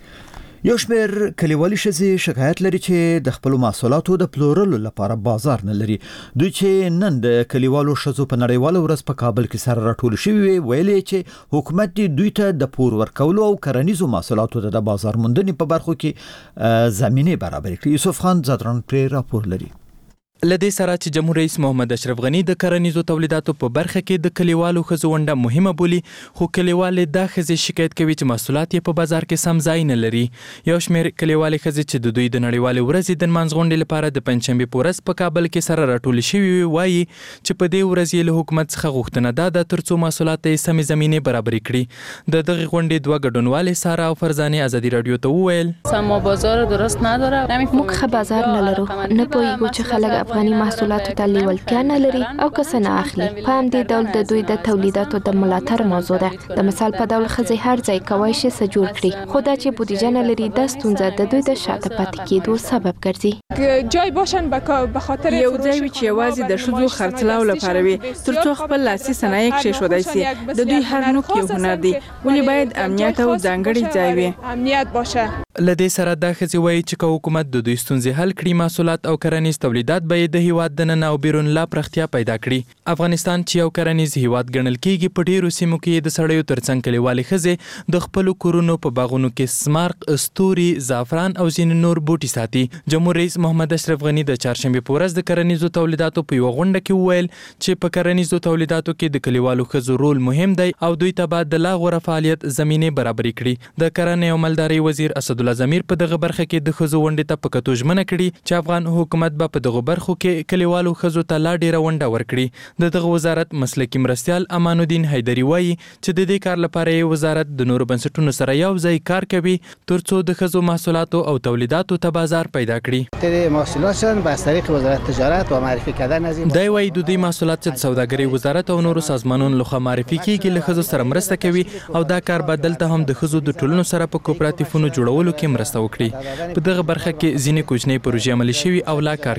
Speaker 5: یو شمېر کلیوالي ښځې شکایت لري چې د خپلو محصولاتو د پلورلو لپاره بازار نه لري. دوی چې نن د کلیوالو ښځو په نړیواله ورځ په کابل کې سره راټول شوي وي ویلي چې حکومت دې دوی ته د پور ورکولو او کرنیزو محصولاتو د بازار موندنې په برخو کې زمینه برابر کړي. یوسف خان زادران پرې راپور لري.
Speaker 17: لدې سره چې جمهور رئیس محمد اشرف غنی د کرنیزو تولیداتو په برخه کې د کلیوالو ښځو ونډه مهمه بولي، خو کلیوالې دا ښځې شکایت کوي چې محصولات یې په بازار کې سم ځای نه لري. یو شمېر کلیوالې ښځې چې د دوی د نړیوالې ورځې د نمانځ غونډې لپاره د پنجشنبې په ورځ په کابل کې سره راټولې شوي وي وایي چې په دې ورځ یې له حکومت څخه غوښتنه دا ده ترڅو محصولات ته یې سمې زمینې برابرې کړي. د دغې غونډې دوه ګډونوالې ساره او فرزانې ازادي راډیو ته وویل
Speaker 20: سم بازار درست نداره،
Speaker 21: موږ ښه بازار نه لرو، نه پوهیږو چې خلک افغاني محصولات ته لیوالتیا نه لري او کس نه اخلي. په همدې ډول د دوی د تولیداتو د ملاتړ موضوع ده. د مثال په ډول ښځې هر ځای کوای شي څه جوړ کړي، خو دا چې بودیجه نه لري دا ستونزه د دوی د شاته پاتې کېدو سبب ګرځي.
Speaker 20: جای باشن به خاطر یو ځای وي چې یوازې د ښځو خرڅلاو لپاره وي ترڅو خپل لاسي صنایع کېښودای شي. د دوی هر نوک یو هنر دی، ولې باید امنیت او ځانګړی ځای وي. امنیت باشه.
Speaker 17: لدې سره دا ښځې وایي چې که حکومت د دوی ستونزې حل کړي محصولات او کرنیز تولیدات به یې د هیواد دننه او بیرون لا پراختیا پیدا کړي. افغانستان چې یو کرنیز هیواد ګڼل کیږي په ډیرو سیمو کې د سړیو ترڅنګ کلیوالې ښځې د خپلو کورونو په باغونو کې سمارق، استوري، زعفران او ځینې نور بوټي ساتي. جمهور رئیس محمد اشرف غنی د چهارشنبې په ورځ د کرنیزو تولیداتو په یوه غونډه کې وویل چې په کرنیزو تولیداتو کې د کلیوالو ښځو رول مهم دی او دوی ته باید د لا غوره فعالیت زمینې برابرې کړي. د کرنې او مالدارۍ وزیر اسدالله ضمیر په دغه برخه کې د ښځو ونډې ته په کتو ژمنه کړي چې افغان حکومت به په دغو برخو کې کلیوالو ښځو ته لا ډیره ونډه ورکړي. د دغه وزارت مسلکي مرستیال امان الدین حیدري وایي چې د دې کار لپاره یې وزارت د نورو بنسټونو سره یو ځای کار کوي ترڅو د ښځو محصولاتو او تولیداتو ته بازار پیدا کړي.
Speaker 22: محصولاتشان به از طریق وزارت تجارت و معرفی کردن از این
Speaker 17: دی وایي د دوی محصولات چې د سوداګرۍ وزارت او نورو سازمانونو لخوا معرفي کیږي له ښځو سره مرسته کوي او دا کار به دلته هم د ښځو د ټولنو سره په کوپراتیفونو جوړولو کې مرسته وکړي. په دغه برخه کې ځینې کوچنۍ پروژې عملي شوي او لا کار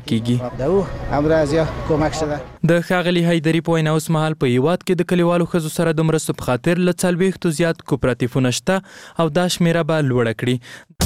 Speaker 17: کیږي. د ښاغلي حیدري په وینا اوس مهال په هیواد کې د کلیوالو ښځو سره د مرستو په خاطر له څلوېښتو زیات کوپراتیفونه شته او دا شمیره به لوړه کړي.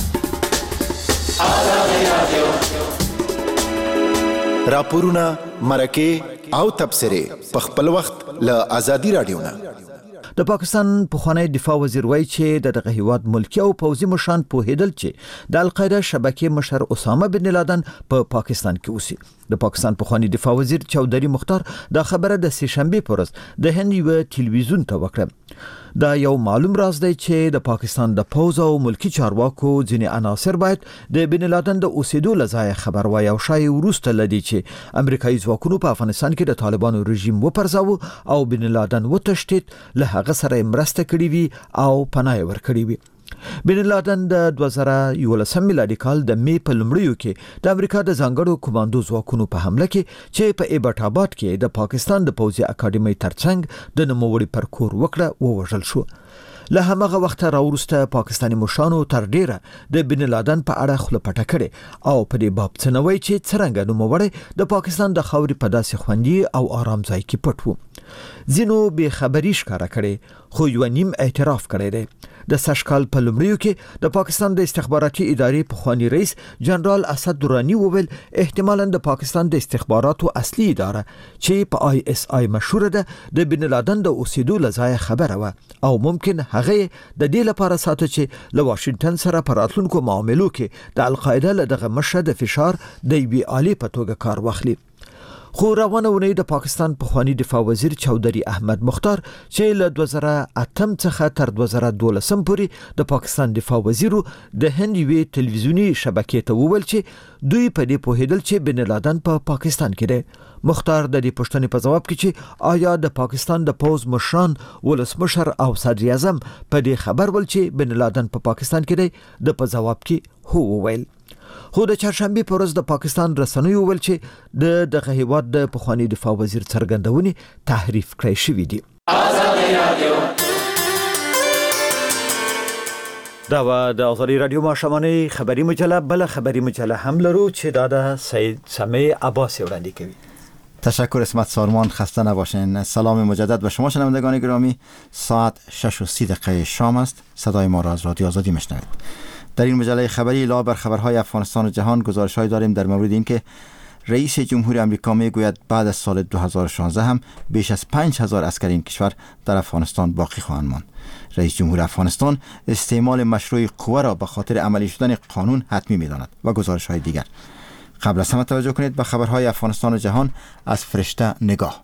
Speaker 23: راپورونه، مرکې او تبصرې په خپل وخت له ازادي راډیو نه.
Speaker 5: د پاکستان پخوانی دفاع وزیر وایي چې د دغه هیواد ملکی او پوځي مشران پوهېدل چې د القاعده شبکې مشر اسامه بن لادن په پا پاکستان کې اوسي. د پاکستان پخوانی دفاع وزیر چودري مختار دا خبره د سه شنبه په ورځ د هند یو ټلویزیون ته وکړه. دا یو معلوم راز دی چې د پاکستان د پوز او ملکی چارواکو ځینې عناصر باید د بن لادن د اوسېدو لځای خبر وای او شای وروسته لدی چې امریکایي ځواکونو په افغانستان کې د طالبانو رژیم وپرځاو او بن لادن وتشتید له هغه سره مرسته کړې وي او پناه ورکړې وي. بن لادن د دوه زره یولسم میلادي کال د می په لومړیو کې د امریکا د ځانګړو کمانډو ځواکونو په حمله کې چې په ایبټ آباد کې د پاکستان د پوځي اکاډمۍ ترڅنګ د نوموړي پر کور وکړه ووژل شو. له همغه وخته راوروسته پاکستاني مشرانو تر ډیره د بن لادن په اړه خوله پټه کړې او په دې باب څه نه وایي چې څرنګه نوموړی د پاکستان د خاورې په داسې خوندي او آرام ځای کې پټ و. ځینو بې خبري ښکاره کړې خو یو نیم اعتراف کړی دی. د سشکال په لومړیو کې د پاکستان د استخباراتي ادارې پخوانی رئیس جنرال اسد درانی وویل احتمالاً د پاکستان د استخباراتو اصلي اداره چې په آی اس آی مشهوره ده د بن لادن د اوسېدو لځای خبره و او ممکن هغه د دې لپاره ساته چې له واشنگټن سره په راتلونکو معاملو کې د القاعده له دغه مشر د فشار د یوې آلې په توګه کار واخلي. خو روانه ونې د پاکستان پخوانی دفاع وزیر چودري احمد مختار چې له دوه زره اتم څخه تر دوه زره دولسم پورې د پاکستان دفاع وزیرو د هند یوې ټلویزیونی شبکې ته وویل چې دوی په دې پوهیدل چې بن لادن په پا پاکستان کې دی. مختار د دې پوښتنې په جواب کې چې آیا د پاکستان د پوز مشران ولسمشر او صدر اعظم په دې خبر ول چې بن لادن په پا پاکستان کې دی، د په جواب کې هو وویل. خو د چهارشنبه په ورځ د پاکستان رسنیو ویل چې د دغه هیواد د پخوانی دفاع وزیر څرګندونې تحریف کړی شوې دي. دا و د آزادی رادیو ماشومانه خبری مجله. بل خبری مجله هم لرو چې دا د سید سمی عباسی وړاندې کوي.
Speaker 2: تشکر اسمت سارمان، خسته نباشین. سلام مجدد به شما شنوندگان گرامی. ساعت شش و سی دقیقه شام است. صدای ما را از رادیو آزادی میشنوید. در این مجله خبری علاوه بر خبرهای افغانستان و جهان گزارش‌های داریم در مورد اینکه رئیس جمهوری آمریکا میگوید بعد از سال دو هزار و شانزده هم بیش از پنج هزار عسکر این کشور در افغانستان باقی خواهند ماند. رئیس جمهور افغانستان استعمال مشروع قوه را به خاطر عملی شدن قانون حتمی می‌داند و گزارش‌های دیگر. قبل از همه توجه کنید به خبرهای افغانستان و جهان از فرشته نگاه.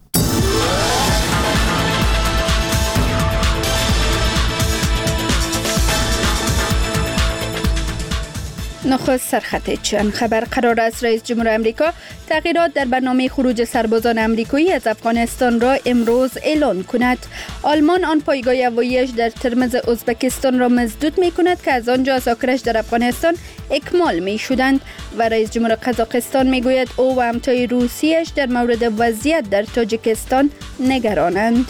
Speaker 3: نخست سرخط چند خبر. قرار است رئیس جمهور آمریکا تغییرات در برنامه خروج سربازان آمریکایی از افغانستان را امروز اعلان کند. آلمان آن پایگاه هوایی‌اش در ترمز ازبکستان را مسدود می کند که از آنجا اساکرش در افغانستان اکمال می شدند و رئیس جمهور قزاقستان می گوید او و همتای روسیه‌اش در مورد وضعیت در تاجیکستان نگرانند.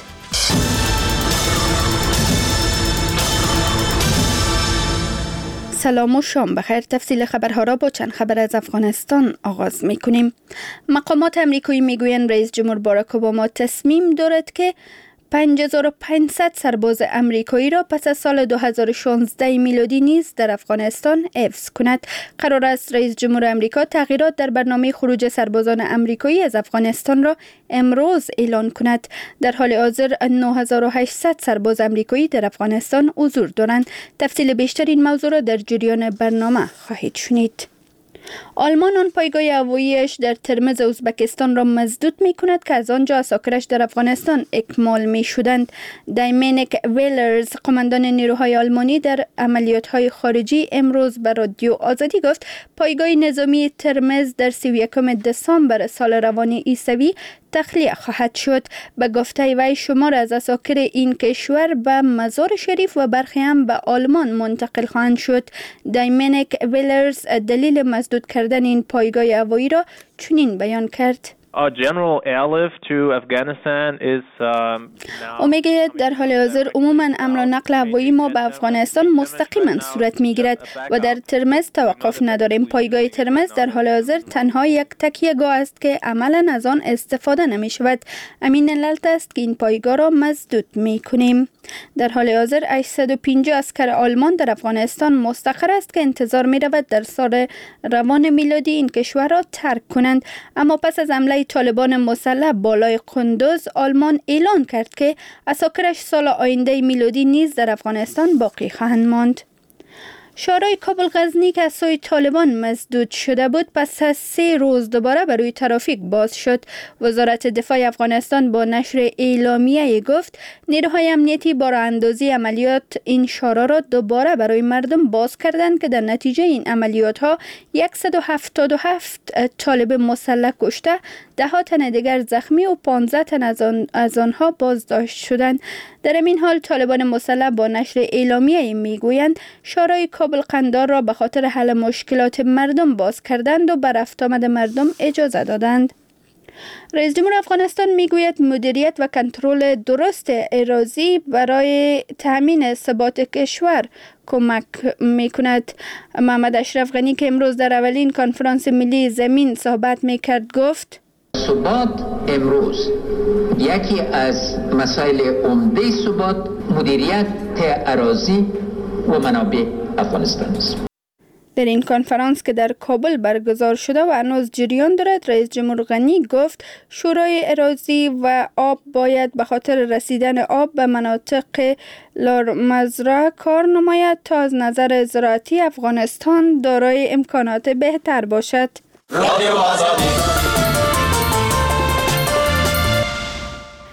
Speaker 3: سلام و شام بخیر. تفصیل خبرها را با چند خبر از افغانستان آغاز می کنیم. مقامات امریکایی می گویند رئیس جمهور باراک اوباما تصمیم دارد که پنج هزار و پانصد سرباز امریکایی را پس از سال دو هزار و شانزده میلادی نیز در افغانستان حفظ کند. قرار است رئیس جمهور آمریکا تغییرات در برنامه خروج سربازان امریکایی از افغانستان را امروز اعلان کند. در حال حاضر نه هزار و هشتصد سرباز امریکایی در افغانستان حضور دارند. تفصیل بیشتر این موضوع را در جریان برنامه خواهید شنید. آلمان آن پایگاه هوایی‌اش در ترمز ازبکستان را مسدود می کند که از آنجا اساکرش در افغانستان اکمال می شدند. دایمینیک ویلرز، قماندان نیروهای آلمانی در عملیات‌های خارجی، امروز به رادیو آزادی گفت پایگاه نظامی ترمز در سی و یکم دسامبر سال روان عیسوی تخلیه خواهد شد. به گفته وی شمار از اساکر این کشور به مزار شریف و برخی هم به آلمان منتقل خواهند شد. دایمینیک ویلرز دلیل مسدود کردن این پایگاه هوایی را چنین بیان کرد. او میگوید در حال حاضر عموما امر نقل هوایی ما به افغانستان مستقیما صورت میگیرد و در ترمز توقف نداریم. پایگاه ترمز در حال حاضر تنها یک تکیهگاه است که عملا از آن استفاده نمی شود. همین علت است که این پایگاه را مسدود می کنیم. در حال حاضر هشتصد و پنجاه عسکر آلمان در افغانستان مستقر است که انتظار می رود در سال روان میلادی این کشور را ترک کنند. اما پس از حمله طالبان مسلح بالای قندوز، آلمان اعلان کرد که اساکرش سال آینده میلادی نیز در افغانستان باقی خواهند ماند. شهرهای کابل غزنی که از سوی طالبان مسدود شده بود پس از سه روز دوباره برای ترافیک باز شد. وزارت دفاع افغانستان با نشر اعلامیه گفت نیروهای امنیتی با راه اندازی عملیات این شهرها را دوباره برای مردم باز کردند که در نتیجه این عملیات ها صد و هفتاد و هفت طالب مسلح کشته، ده ها تن دیگر زخمی و پانزده تن از, آن از آنها بازداشت شدند. در این حال طالبان مسلح با نشر اعلامیه میگویند شهرهای کابل قندار را به خاطر حل مشکلات مردم باز کردند و بر رفت آمد مردم اجازه دادند. رئیس جمهور افغانستان میگوید مدیریت و کنترل درست اراضی برای تامین ثبات کشور کمک میکند. محمد اشرف غنی که امروز در اولین کنفرانس ملی زمین صحبت میکرد گفت
Speaker 4: ثبات امروز یکی از مسائل عمده ثبات مدیریت اراضی و منابع افغانستان است.
Speaker 3: در این کنفرانس که در کابل برگزار شده و هنوز جریان دارد، رئیس جمهور غنی گفت شورای اراضی و آب باید به خاطر رسیدن آب به مناطق لارمزرع کار نماید تا از نظر زراعتی افغانستان دارای امکانات بهتر باشد. رادیو آزادی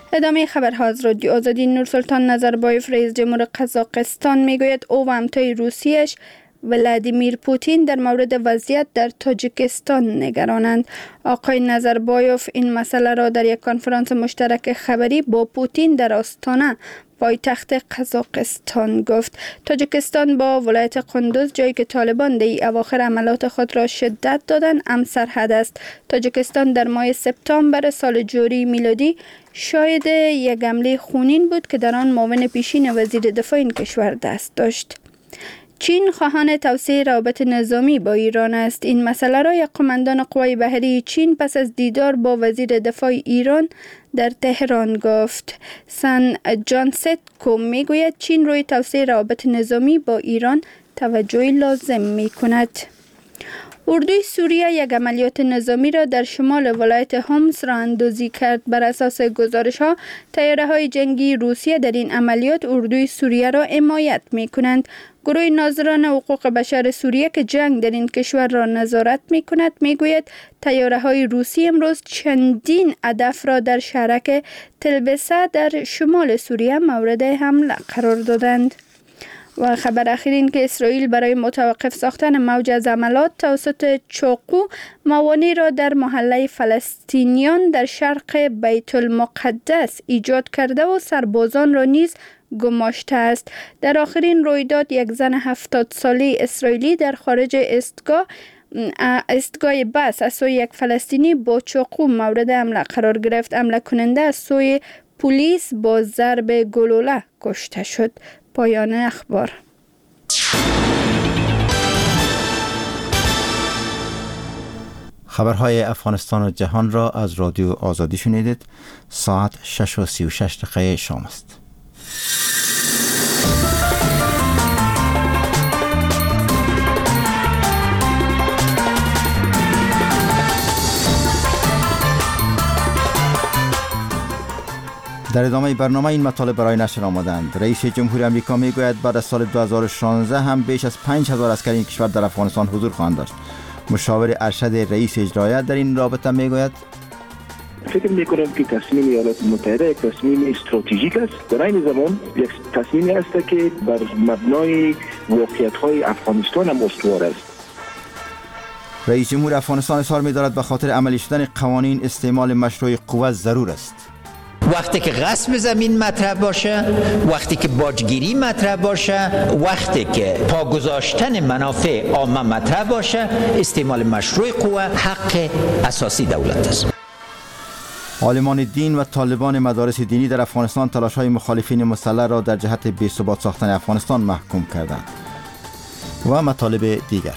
Speaker 3: ادامه خبرها از رادیو آزادی. نورسلطان نظربایف رئیس جمهور قزاقستان میگوید او و همتای روسیه‌اش ولادیمیر پوتین در مورد وضعیت در تاجیکستان نگرانند. آقای نظربایف این مسئله را در یک کنفرانس مشترک خبری با پوتین در آستانه پایتخت قزاقستان گفت. تاجیکستان با ولایت قندوز، جایی که طالبان در اواخر عملیات خود را شدت دادند، هم سرحد است. تاجیکستان در ماه سپتامبر سال جاری میلادی شاهد یک حمله خونین بود که در آن معاون پیشین وزیر دفاع این کشور دست داشت. چین خواهان توسعه روابط نظامی با ایران است. این مسئله را یک قماندان قوای بحری چین پس از دیدار با وزیر دفاع ایران در تهران گفت. سن جانست کو میگوید چین روی توسعه روابط نظامی با ایران توجه لازم می کند. اردوی سوریه یک عملیات نظامی را در شمال ولایت حمص راه اندازی کرد. بر اساس گزارش ها، طیاره های جنگی روسیه در این عملیات اردوی سوریه را حمایت می کنند. گروه ناظران حقوق بشر سوریه که جنگ در این کشور را نظارت می کند می گوید طیاره های روسی امروز چندین هدف را در شهرک تلبسه در شمال سوریه مورد حمله قرار دادند. و خبر اخیر این که اسرائیل برای متوقف ساختن موج از حملات توسط چاقو موانع را در محله فلسطینیان در شرق بیت المقدس ایجاد کرده و سربازان را نیز گماشته است. در آخرین رویداد یک زن هفتاد ساله اسرائیلی در خارج استگاه استگاه بس از سوی یک فلسطینی با چاقو مورد حمله قرار گرفت. حمله کننده از سوی پلیس با ضرب گلوله کشته شد. پایان اخبار.
Speaker 2: خبرهای افغانستان و جهان را از رادیو آزادی شنیدید. ساعت شش و سی و شش دقیقه شام است. در ادامه برنامه این مطالب برای نشر آمدند. رئیس جمهوری آمریکا میگوید بعد از سال دو هزار و شانزده هم بیش از پنج هزار عسکر این کشور در افغانستان حضور خواهند داشت. مشاور ارشد رئیس اجرایی در این رابطه میگوید
Speaker 1: فکر میکنم که تصمیم ایالات متحده یک تصمیم استراتژیک است. در این زمان یک تصمیمی است که بر مبنای واقعیت‌های افغانستان هم استوار است.
Speaker 2: رئیس جمهور افغانستان اظهار می‌دارد به خاطر عملی شدن قوانین استعمال مشروع قوت ضرور است.
Speaker 16: وقتی که غصب زمین مطرح باشه، وقتی که باجگیری مطرح باشه، وقتی که پا گذاشتن منافع عامه مطرح باشه، استعمال مشروع قوه حق اساسی دولت است.
Speaker 2: عالمان دین و طالبان مدارس دینی در افغانستان تلاش‌های مخالفین مسلح را در جهت بی‌ثبات ساختن افغانستان محکوم کردند. و مطالب دیگر.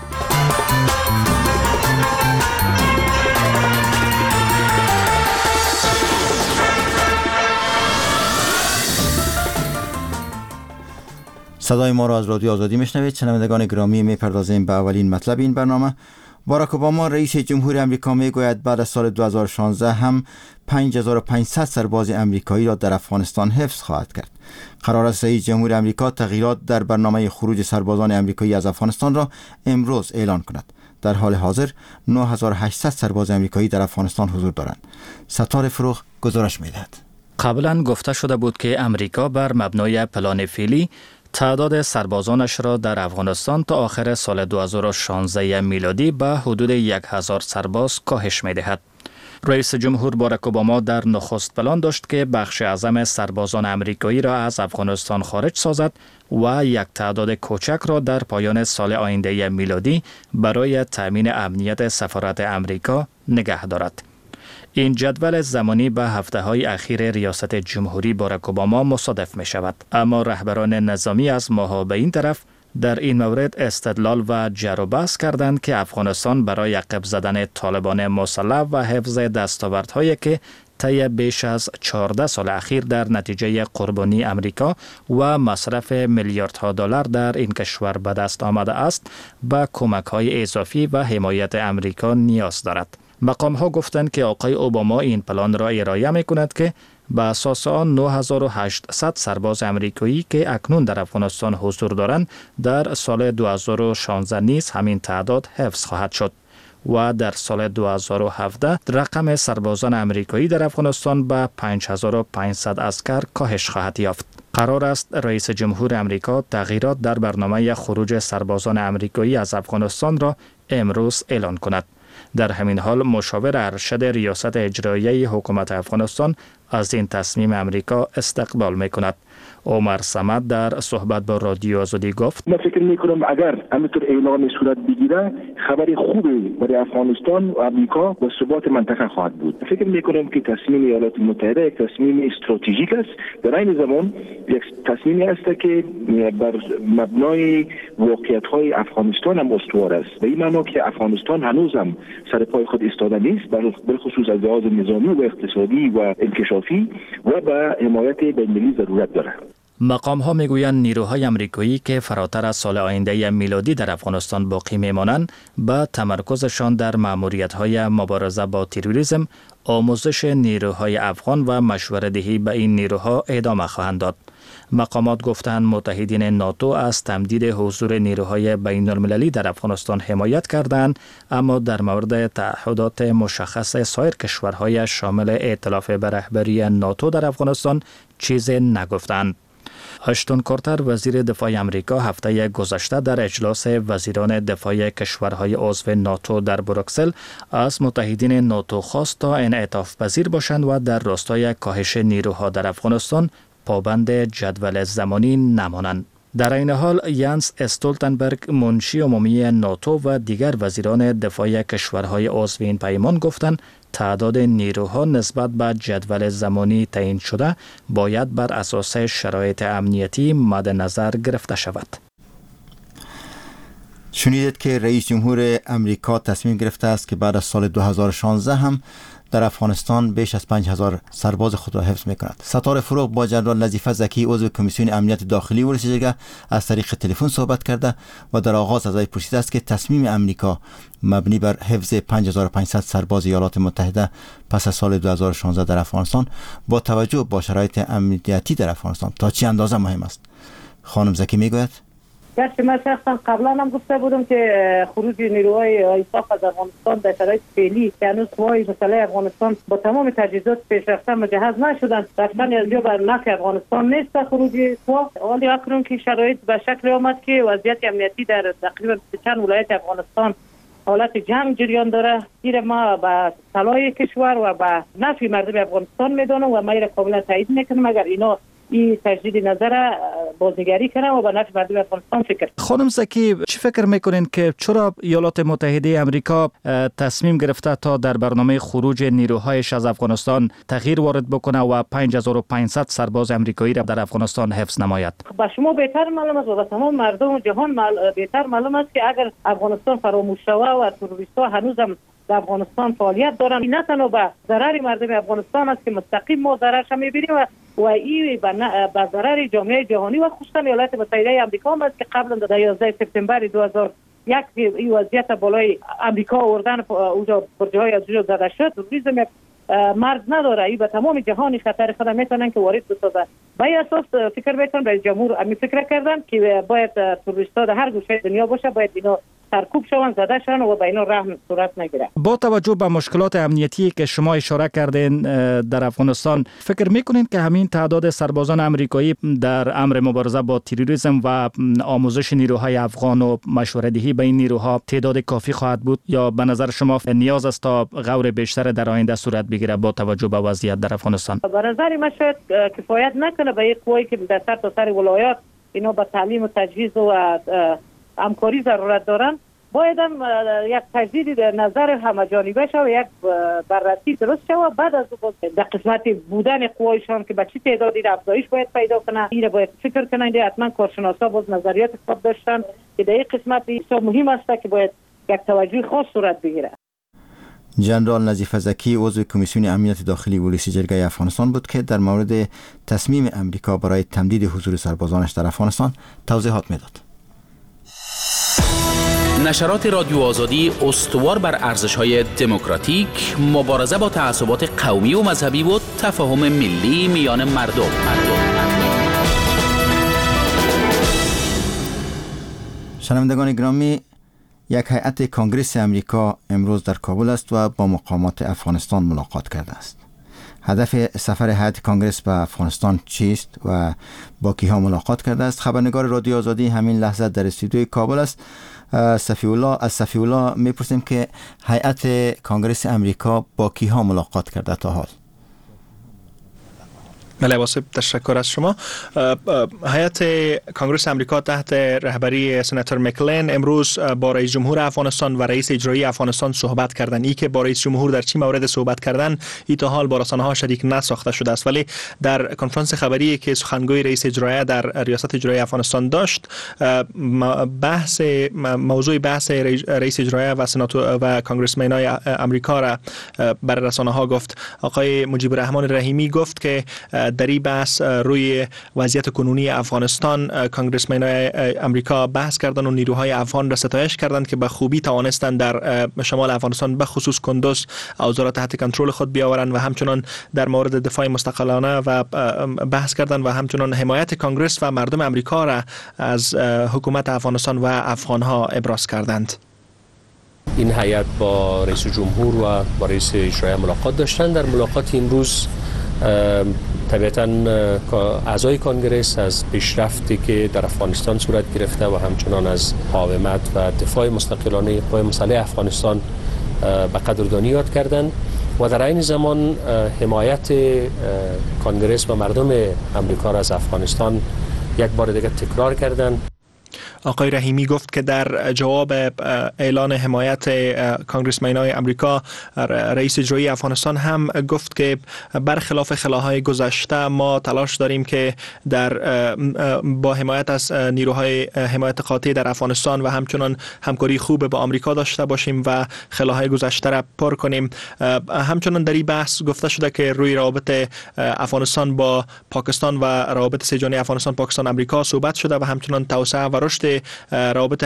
Speaker 2: صدای ما را از رادیو آزادی میشنوید. شنوندگان گرامی، میپردازیم به اولین مطلب این برنامه. باراک اوباما رئیس جمهوری آمریکا میگوید بعد از سال دو هزار و شانزده هم پنج هزار و پانصد سرباز آمریکایی را در افغانستان حفظ خواهد کرد. قرار است رئیس جمهوری آمریکا تغییرات در برنامه خروج سربازان آمریکایی از افغانستان را امروز اعلان کند. در حال حاضر نه هزار و هشتصد سرباز آمریکایی در افغانستان حضور دارند. ستاره فروغ گزارش میدهد.
Speaker 8: قبلا گفته شده بود که آمریکا بر مبنای پلان فعلی تعداد سربازانش را در افغانستان تا آخر سال دو هزار و شانزده میلادی به حدود یک هزار سرباز کاهش می دهد. رئیس جمهور باراک اوباما در نخست پلان داشت که بخش اعظم سربازان آمریکایی را از افغانستان خارج سازد و یک تعداد کوچک را در پایان سال آینده میلادی برای تامین امنیت سفارت آمریکا نگه دارد. این جدول زمانی به هفته‌های اخیر ریاست جمهوری باراک اوباما مصادف می شود، اما رهبران نظامی از ماها به این طرف در این مورد استدلال و جر و بحث کردند که افغانستان برای عقب زدن طالبان مسلح و حفظ دستاوردهایی که طی بیش از چهارده سال اخیر در نتیجه قربانی امریکا و مصرف میلیاردها دلار در این کشور به دست آمده است، به کمک‌های اضافی و حمایت امریکا نیاز دارد. مقام ها گفتند که آقای اوباما این پلان را ارائه می کند که به اساس آن نه هزار و هشتصد سرباز آمریکایی که اکنون در افغانستان حضور دارند در سال دو هزار و شانزده نیز همین تعداد حفظ خواهد شد. و در سال دو هزار و هفده رقم سربازان امریکایی در افغانستان به پنج هزار و پانصد عسکر کاهش خواهد یافت. قرار است رئیس جمهور امریکا تغییرات در برنامه خروج سربازان امریکایی از افغانستان را امروز اعلان کند. در همین حال مشاور ارشد ریاست اجرایی حکومت افغانستان از این تصمیم امریکا استقبال می‌کند. عمر صمد در صحبت با رادیو آزادی گفت:
Speaker 1: من فکر می‌کنم اگر همینطور اعلام صورت بگیره خبر خوبی برای افغانستان و امریکا و ثبات منطقه خواهد بود. فکر می‌کنم که تصمیم ایالات متحده یک تصمیم استراتژیک است، در این زمان یک تصمیمی است که بر مبنای واقعیت‌های افغانستان هم استوار است. به این معنی که افغانستان هنوز هم سر پای خود ایستاده نیست، بالخصوص از لحاظ نظامی و اقتصادی و انکشافی و به حمایت بین‌المللی ضرورت دارد.
Speaker 8: مقام ها میگویند نیروهای امریکایی که فراتر از سال آینده میلادی در افغانستان باقی میمانند به تمرکزشان در مأموریت های مبارزه با تروریسم، آموزش نیروهای افغان و مشورت دهی به این نیروها ادامه خواهند داد. مقامات گفتند متحدین ناتو از تمدید حضور نیروهای بین المللی در افغانستان حمایت کردند، اما در مورد تعهدات مشخص سایر کشورهای شامل ائتلاف به رهبری ناتو در افغانستان چیزی نگفتند. اشتون کارتر وزیر دفاع امریکا هفته گذشته در اجلاس وزیران دفاع کشورهای عضو ناتو در بروکسل از متحدین ناتو خواست تا انعطاف پذیر باشند و در راستای کاهش نیروها در افغانستان پابند جدول زمانی نمانند. در این حال یانس استولتنبرگ منشی عمومی ناتو و دیگر وزیران دفاع کشورهای عضو این پیمان گفتند تعداد نیروها نسبت به جدول زمانی تعیین شده باید بر اساس شرایط امنیتی مد نظر گرفته شود.
Speaker 2: شنیدید که رئیس جمهور امریکا تصمیم گرفته است که بعد از سال دو هزار و شانزده هم در افغانستان بیش از پنج هزار سرباز خود را حفظ می‌کند. ستاره فروغ با جنرال نظیفه زکی عضو کمیسیون امنیت داخلی ولایت جرگه از طریق تلفن صحبت کرده و در آغاز از وی پرسیده است که تصمیم امریکا مبنی بر حفظ پنج هزار و پانصد سرباز ایالات متحده پس از سال دو هزار و شانزده در افغانستان با توجه با شرایط امنیتی در افغانستان تا چه اندازه مهم است. خانم زکی میگوید:
Speaker 9: گرچه من شخصا قبلا هم گفته بودم که خروج نیروهای آیساف از افغانستان در شرایط فعلی که هنوز قوای مسلح افغانستان با تمام تجهیزات پیشرفته مجهز نشدند، رفتن از جا بر نفع افغانستان نیست خروج قوا. ولی اکنون که شرایط به شکل آمد که وضعیت امنیتی در تقریبا چند ولایت افغانستان حالت جنگ جریان داره، این ما به صلاح کشور و به نفع مردم افغانستان میدانم و ما را کاملا تایید میکنم اگر اینا این تجدید نظر بازنگری کنه و به نفع مردم افغانستان فکر.
Speaker 8: خانم زکی چی فکر میکنین که چرا ایالات متحده امریکا تصمیم گرفته تا در برنامه خروج نیروهایش از افغانستان تغییر وارد بکنه و پنج هزار و پانصد سرباز امریکایی را در افغانستان حفظ نماید؟
Speaker 9: با شما بهتر معلوم است و به تمام مردم جهان مال... بهتر معلوم است که اگر افغانستان فراموش شود و تروریست‌ها هنوزم در افغانستان فعالیت دارن، این نه تنها به ضرر مردم افغانستان است که مستقیم ما ضررش می‌بینیم و و این به ضرر جامعه جهانی و خصوصا ایالات متحده آمریکا هم است که قبل از یازده سپتامبر دو هزار و یک این وضعیت بالای آمریکا آوردن اونجا برج‌های از اونجا زده شد. تروریسم مرز نداره، این به تمام جهانی خطر خود میتونن که وارد بسازه. به این اساس فکر میکنم رئیس جمهور امی فکر کردن که باید تروریست‌ها در هر گوشه دنیا باشه، باید اینا سرکوب شوند، زده شوند و به اینا رحم صورت نگیره.
Speaker 8: با توجه به مشکلات امنیتی که شما اشاره کردین در افغانستان، فکر میکنین که همین تعداد سربازان امریکایی در امر مبارزه با تروریسم و آموزش نیروهای افغان و مشورت‌دهی به این نیروها تعداد کافی خواهد بود یا به نظر شما نیاز است تا غور بیشتر در آینده صورت بگیره با توجه به وضعیت در افغانستان؟
Speaker 9: به نظر من شاید کفایت نکنه به یک قوایی که در سر تا سر ولایات اینا با تعلیم و تجهیز و همکاری ضرورت دارن. باید هم یک تجدید نظر همه جانبه شد و یک بررسی درست شد. بعد از در قسمت بودن قوایشان که به چه تعدادی افزایش باید پیدا کنه، این باید فکر کنند. حتما کارشناسا باز نظریات خود داشتن که در این قسمت بسیار مهم است که باید یک توجه خاص صورت بگیره.
Speaker 2: جنرال نظیفه زکی عضو کمیسیون امنیت داخلی ولایت جرگه افغانستان بود که در مورد تصمیم امریکا برای تمدید حضور سربازانش در افغانستان توضیحات میداد.
Speaker 10: نشرات رادیو آزادی استوار بر ارزش‌های دموکراتیک، مبارزه با تعصبات قومی و مذهبی و تفاهم ملی میان مردم.
Speaker 2: شنوندگان گرامی، یک هیئت کنگره امریکا امروز در کابل است و با مقامات افغانستان ملاقات کرده است. هدف سفر هیئت کنگره به افغانستان چیست و با کیها ملاقات کرده است؟ خبرنگار رادیو آزادی همین لحظه در استودیوی کابل است. صفی الله، از صفی الله میپرسیم که هیئت کنگره امریکا با کیها ملاقات کرده تا حال؟
Speaker 11: بله واسه تشکر از شما. هیئت کنگره امریکا تحت رهبری سناتور مکلین امروز با رئیس جمهور افغانستان و رئیس اجرایی افغانستان صحبت کردند. ای که با رئیس جمهور در چه مورد صحبت کردن ای تا حال با رسانه‌ها شریک نساخته شده است، ولی در کنفرانس خبری که سخنگوی رئیس اجرایی در ریاست اجرایی افغانستان داشت، بحث موضوع بحث رئیس اجرایی و سناتور و کنگرسمن‌های امریکا را بر رسانه‌ها گفت. آقای مجیب الرحمن رحیمی گفت که در این بحث روی وضعیت کنونی افغانستان کنگرسمن‌های امریکا بحث کردند و نیروهای افغان را ستایش کردند که به خوبی توانستند در شمال افغانستان به خصوص کندوز اوضاع را تحت کنترل خود بیاورند و همچنان در مورد دفاع مستقلانه و بحث کردند و همچنان حمایت کنگرس و مردم امریکا را از حکومت افغانستان و افغانها ابراز کردند.
Speaker 12: این هیئت با رئیس جمهور و با رئیس اجرایی ملاقات داشتند. در ملاقات امروز طبیعتاً اعضای کنگره از پیشرفتی که در افغانستان صورت گرفته و همچنان از مقاومت و دفاع مستقلانه قوای مسلح افغانستان به قدردانی یاد کردند و در این زمان حمایت کنگره و مردم امریکا را از افغانستان یک بار دیگر تکرار کردند.
Speaker 11: آقای رحیمی گفت که در جواب اعلان حمایت کنگرسمن‌های امریکا، رئیس اجرایی افغانستان هم گفت که برخلاف خلاهای گذشته ما تلاش داریم که در با حمایت از نیروهای حمایت قاطع در افغانستان و همچنان همکاری خوب با آمریکا داشته باشیم و خلاهای گذشته را پر کنیم. همچنان در این بحث گفته شده که روی روابط افغانستان با پاکستان و روابط سه‌جانبه افغانستان پاکستان امریکا صحبت شده و همچنان توسعه و رشد روابط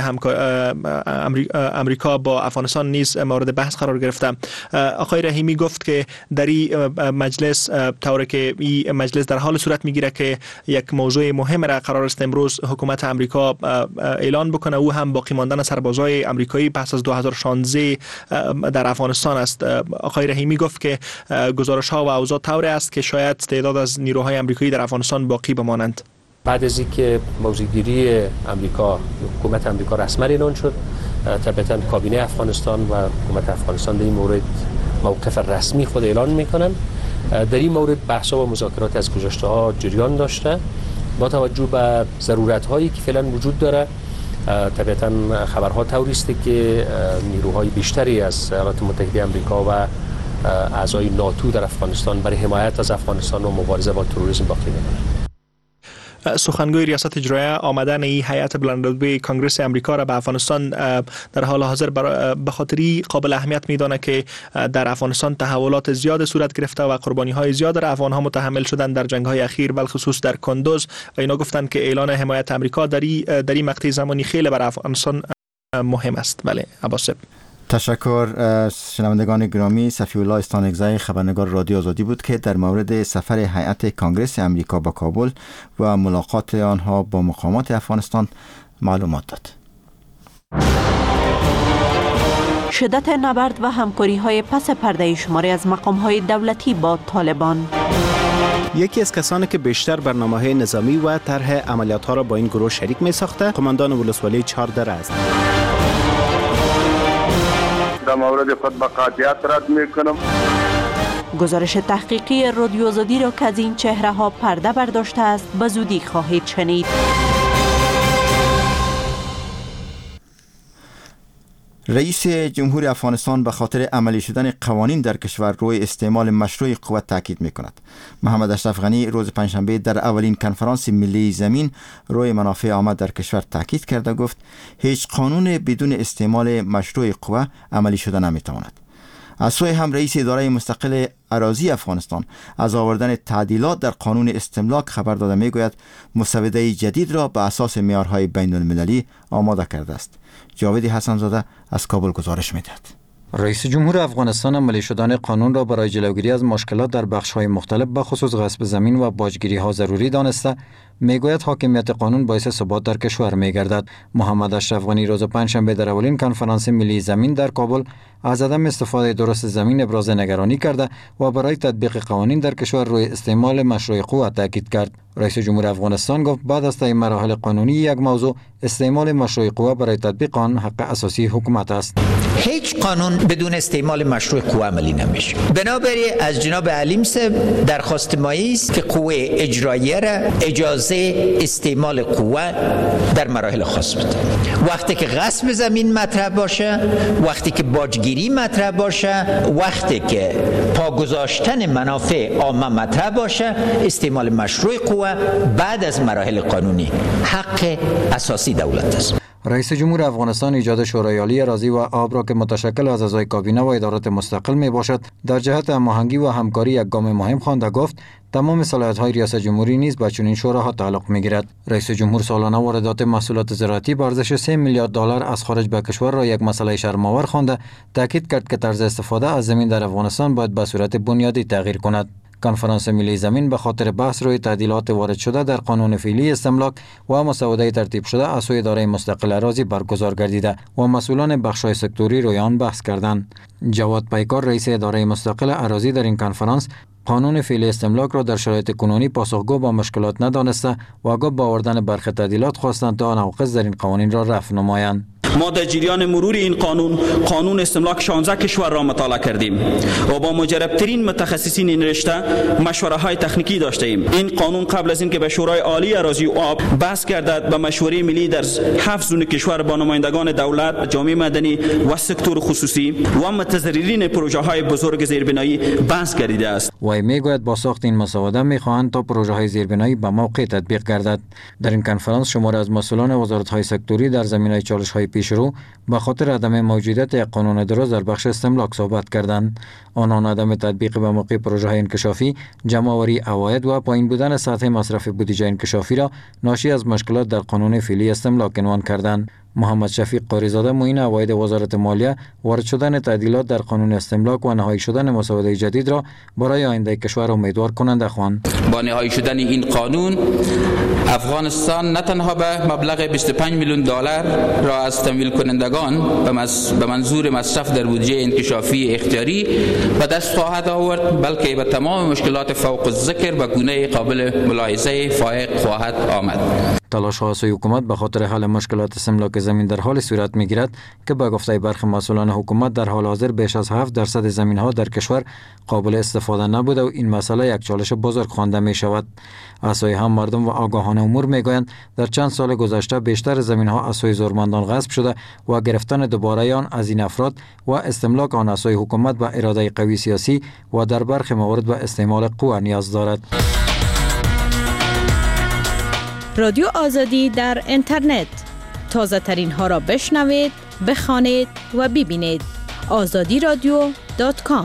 Speaker 11: امریکا با افغانستان نیز مورد بحث قرار گرفته. آقای رحیمی گفت که در این مجلس، طوری که این مجلس در حال صورت میگیره که یک موضوع مهم را قرار است امروز حکومت امریکا اعلان بکنه، او هم باقی ماندن سربازای امریکایی پس از دو هزار و شانزده در افغانستان است. آقای رحیمی گفت که گزارش ها و اوضاع طوری است که شاید تعداد از نیروهای امریکایی در افغانستان باقی بمانند.
Speaker 12: بعد از اینکه موضوعگیری امریکا، حکومت امریکا رسما اعلان شد، طبعاً کابینه افغانستان و حکومت افغانستان در این مورد موقف رسمی خود اعلان میکنن. در این مورد بحث و مذاکرات از گذشته ها جریان داشته با توجه به ضرورت هایی که فعلا وجود داره. طبعاً خبرها طوری است که نیروهای بیشتری از ایالات متحده آمریکا و اعضای ناتو در افغانستان برای حمایت از افغانستان و مبارزه با تروریسم باقی میمانند.
Speaker 11: سخنگوی ریاست اجرایی آمدن این هیئت بلندرتبه کنگره امریکا را به افغانستان در حال حاضر به خاطری قابل اهمیت میدانه که در افغانستان تحولات زیاد صورت گرفته و قربانی های زیاد را افغان ها متحمل شدند در جنگ های اخیر، بالخصوص در کندوز، و اینا گفتند که اعلان حمایت امریکا در این در این مقطع زمانی خیلی برای افغانستان مهم است. بله عباسب.
Speaker 2: تشکر. شنوندگان گرامی، صفی الله استانگزای خبرنگار رادیو آزادی بود که در مورد سفر هیئت کنگره امریکا با کابل و ملاقات آنها با مقامات افغانستان معلومات داد.
Speaker 13: شدت نبرد و همکاری‌های پس پرده شماری از مقام‌های دولتی با طالبان.
Speaker 24: یکی از کسانی که بیشتر برنامه‌های نظامی و طرح عملیات‌ها را با این گروه شریک می‌ساخته، قماندان ولسوالی چهاردره است.
Speaker 25: در مورد خود به قاطعیت رد میکنم.
Speaker 13: گزارش تحقیقی رادیو آزادی را که از این چهره ها پرده برداشته است به زودی خواهید شنید.
Speaker 2: رئیس جمهور افغانستان به خاطر عملی شدن قوانین در کشور روی استعمال مشروع قوت تاکید میکند. محمد اشرف غنی روز پنجشنبه در اولین کنفرانس ملی زمین روی منافع عامه در کشور تاکید کرده گفت هیچ قانون بدون استعمال مشروع قوه عملی شده نمیتواند. از سوی هم رئیس اداره مستقل اراضی افغانستان از آوردن تعدیلات در قانون استملاک خبر داده میگوید مسوده جدید را به اساس معیارهای بین المللی آماده کرده است. جاوید حسن زاده از کابل گزارش میدهد.
Speaker 26: رئیس جمهور افغانستان عملی شدن قانون را برای جلوگیری از مشکلات در بخش‌های مختلف به خصوص غصب زمین و باجگیری‌ها ضروری دانسته میگوید حاکمیت قانون باعث ثبات در کشور میگردد. محمد اشرف غنی روز پنجشنبه در اولین کنفرانس ملی زمین در کابل از عدم استفاده درست زمین ابراز نگرانی کرده و برای تطبیق قوانین در کشور روی استعمال مشروع قوه تاکید کرد. رئیس جمهور افغانستان گفت بعد از طی مراحل قانونی یک موضوع استعمال مشروع قوه برای تطبیق آن حق اساسی حکومت است.
Speaker 16: هیچ قانون بدون استعمال مشروع قوه عملی نمیشه. بنابراین از جناب علیم صاحب درخواست مایی است که قوه اجراییه را اجازه استعمال قوه در مراحل خاص بده. وقتی که غصب زمین مطرح باشه، وقتی که باجگیری مطرح باشه، وقتی که پا گذاشتن منافع عامه مطرح باشه، استعمال مشروع قوه بعد از مراحل قانونی حق اساسی دولت است.
Speaker 26: رئیس جمهور افغانستان ایجاد شورای عالی اراضی و آب را که متشکل از اعضای کابینه و ادارات مستقل می باشد در جهت هماهنگی و همکاری یک گام مهم خوانده. گفت تمام صلاحیت‌های ریاست جمهوری نیز به چنین شوراها تعلق می‌گیرد. رئیس جمهور سالانه واردات محصولات زراعتی به ارزش سه میلیارد دلار از خارج به کشور را یک مسئله شرم‌آور خوانده، تاکید کرد که طرز استفاده از زمین در افغانستان باید به صورت بنیادی تغییر کند. کنفرانس ملی زمین به خاطر بحث روی تعدیلات وارد شده در قانون فعلی استملاک و مسوده ترتیب شده از سوی اداره مستقل اراضی برگزار گردیده و مسئولان بخش‌های سکتوری روی آن بحث کردند. جواد پیکار رئیس اداره مستقل اراضی در این کنفرانس قانون فعلی استملاک را در شرایط کنونی پاسخگو با مشکلات ندانسته و گفت با آوردن برخی تعدیلات خواستند تا نواقص در این قوانین را رفع نمایند.
Speaker 6: ما در جریان مرور این قانون قانون استملاک شانزده کشور را مطالعه کردیم و با مجربترین متخصصین این رشته مشوره های تکنیکی داشته ایم. این قانون قبل از اینکه به شورای عالی اراضی و آب بحث گردد به مشوره ملی در هفت زون کشور با نمایندگان دولت، جامعه مدنی و سکتور خصوصی و متضررین پروژه های بزرگ زیربنایی بحث گردیده است.
Speaker 26: وی میگوید با ساخت این مسوده میخواهند تا پروژه های زیربنایی به موقع تطبیق گردد. در این کنفرانس شمار از مسئولان وزارت های سکتوری در زمینه چالش های پیشرو به خاطر عدم موجودیت یک قانون درست در بخش استملاک صحبت کردند. آنان عدم تطبیق به موقع پروژه های انکشافی، جمع‌آوری عواید و پایین بودن سطح مصرف بودجه انکشافی را ناشی از مشکلات در قانون فعلی استملاک عنوان کردند. محمد شفیق قاریزاده معین عواید وزارت مالیه وارد شدن تعدیلات در قانون استملاک و نهایی شدن مسوده جدید را برای آینده کشور امیدوار کننده خواند.
Speaker 10: با نهایی شدن این قانون افغانستان نه تنها به مبلغ بیست و پنج میلیون دلار را از تمویل کنندگان به منظور مصرف در بودجه انکشافی اختیاری به دست خواهد آورد، بلکه به تمام مشکلات فوق الذکر به گونه قابل ملاحظه فائق خواهد آمد.
Speaker 26: تلاش ها سوی حکومت به خاطر حل مشکلات استملاک زمین در حال صورت میگیرد که به گفته برخی مسئولان حکومت در حال حاضر بیش از هفت درصد زمین ها در کشور قابل استفاده نبوده و این مسئله یک چالش بزرگ خوانده می شود. از سوی هم مردم و آگاهان امور میگویند در چند سال گذشته بیشتر زمین ها از سوی زورمندان غصب شده و گرفتن دوباره آن از این افراد و استملاک آن از سوی حکومت به اراده قوی سیاسی و در برخی موارد به استعمال قوه نیاز دارد.
Speaker 7: رادیو آزادی در اینترنت، تازه ترین ها را بشنوید، بخوانید و ببینید. آزادی رادیو دات کام.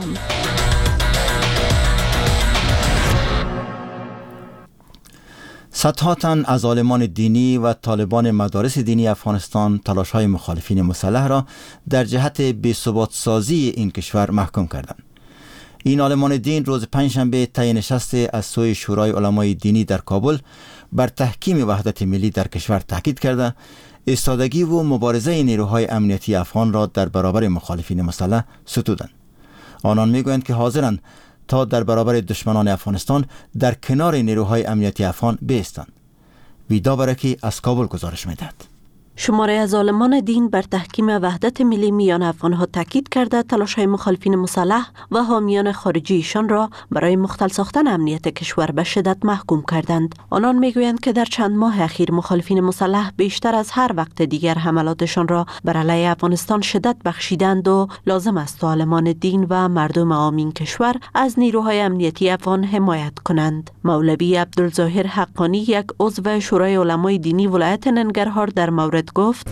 Speaker 2: صدها تن از عالمان دینی و طالبان مدارس دینی افغانستان تلاش‌های مخالفین مسلح را در جهت بی‌ثبات سازی این کشور محکوم کردند. این عالمان دین روز پنجشنبه طی نشست از سوی شورای علمای دینی در کابل بر تحکیم وحدت ملی در کشور تاکید کرده ایستادگی و مبارزه نیروهای امنیتی افغان را در برابر مخالفین مسلح ستودند. آنان میگویند که حاضرند تا در برابر دشمنان افغانستان در کنار نیروهای امنیتی افغان بایستند. ویدا برکی از کابل گزارش میدهد.
Speaker 13: شماره از عالمان دین بر تحکیم وحدت ملی میان افغانها تاکید کرده تلاش‌های مخالفین مسلح و حامیان خارجیشان را برای مختل ساختن امنیت کشور به شدت محکوم کردند. آنان میگویند که در چند ماه اخیر مخالفین مسلح بیشتر از هر وقت دیگر حملاتشان را بر علیه افغانستان شدت بخشیدند و لازم است عالمان دین و مردم عام کشور از نیروهای امنیتی افغان حمایت کنند. مولوی عبدالظاهر حقانی، یک عضو شورای علمای دینی ولایت ننگرهار، در مورد گفت: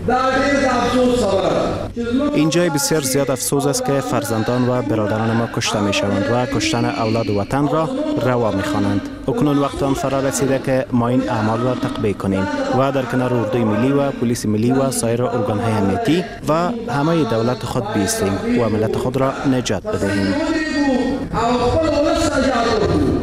Speaker 24: این جای بسیار زیاد افسوس است که فرزندان و برادران ما کشته می شوند و کشتن اولاد وطن را روا می خوانند. اکنون وقت آن فرا رسیده که ما این اعمال را تقبیه کنیم و در کنار اردوی ملی و پلیس ملی و سایر ارگان‌های امنیتی و همه دولت خود بایستیم و ملت خود را نجات بدهیم.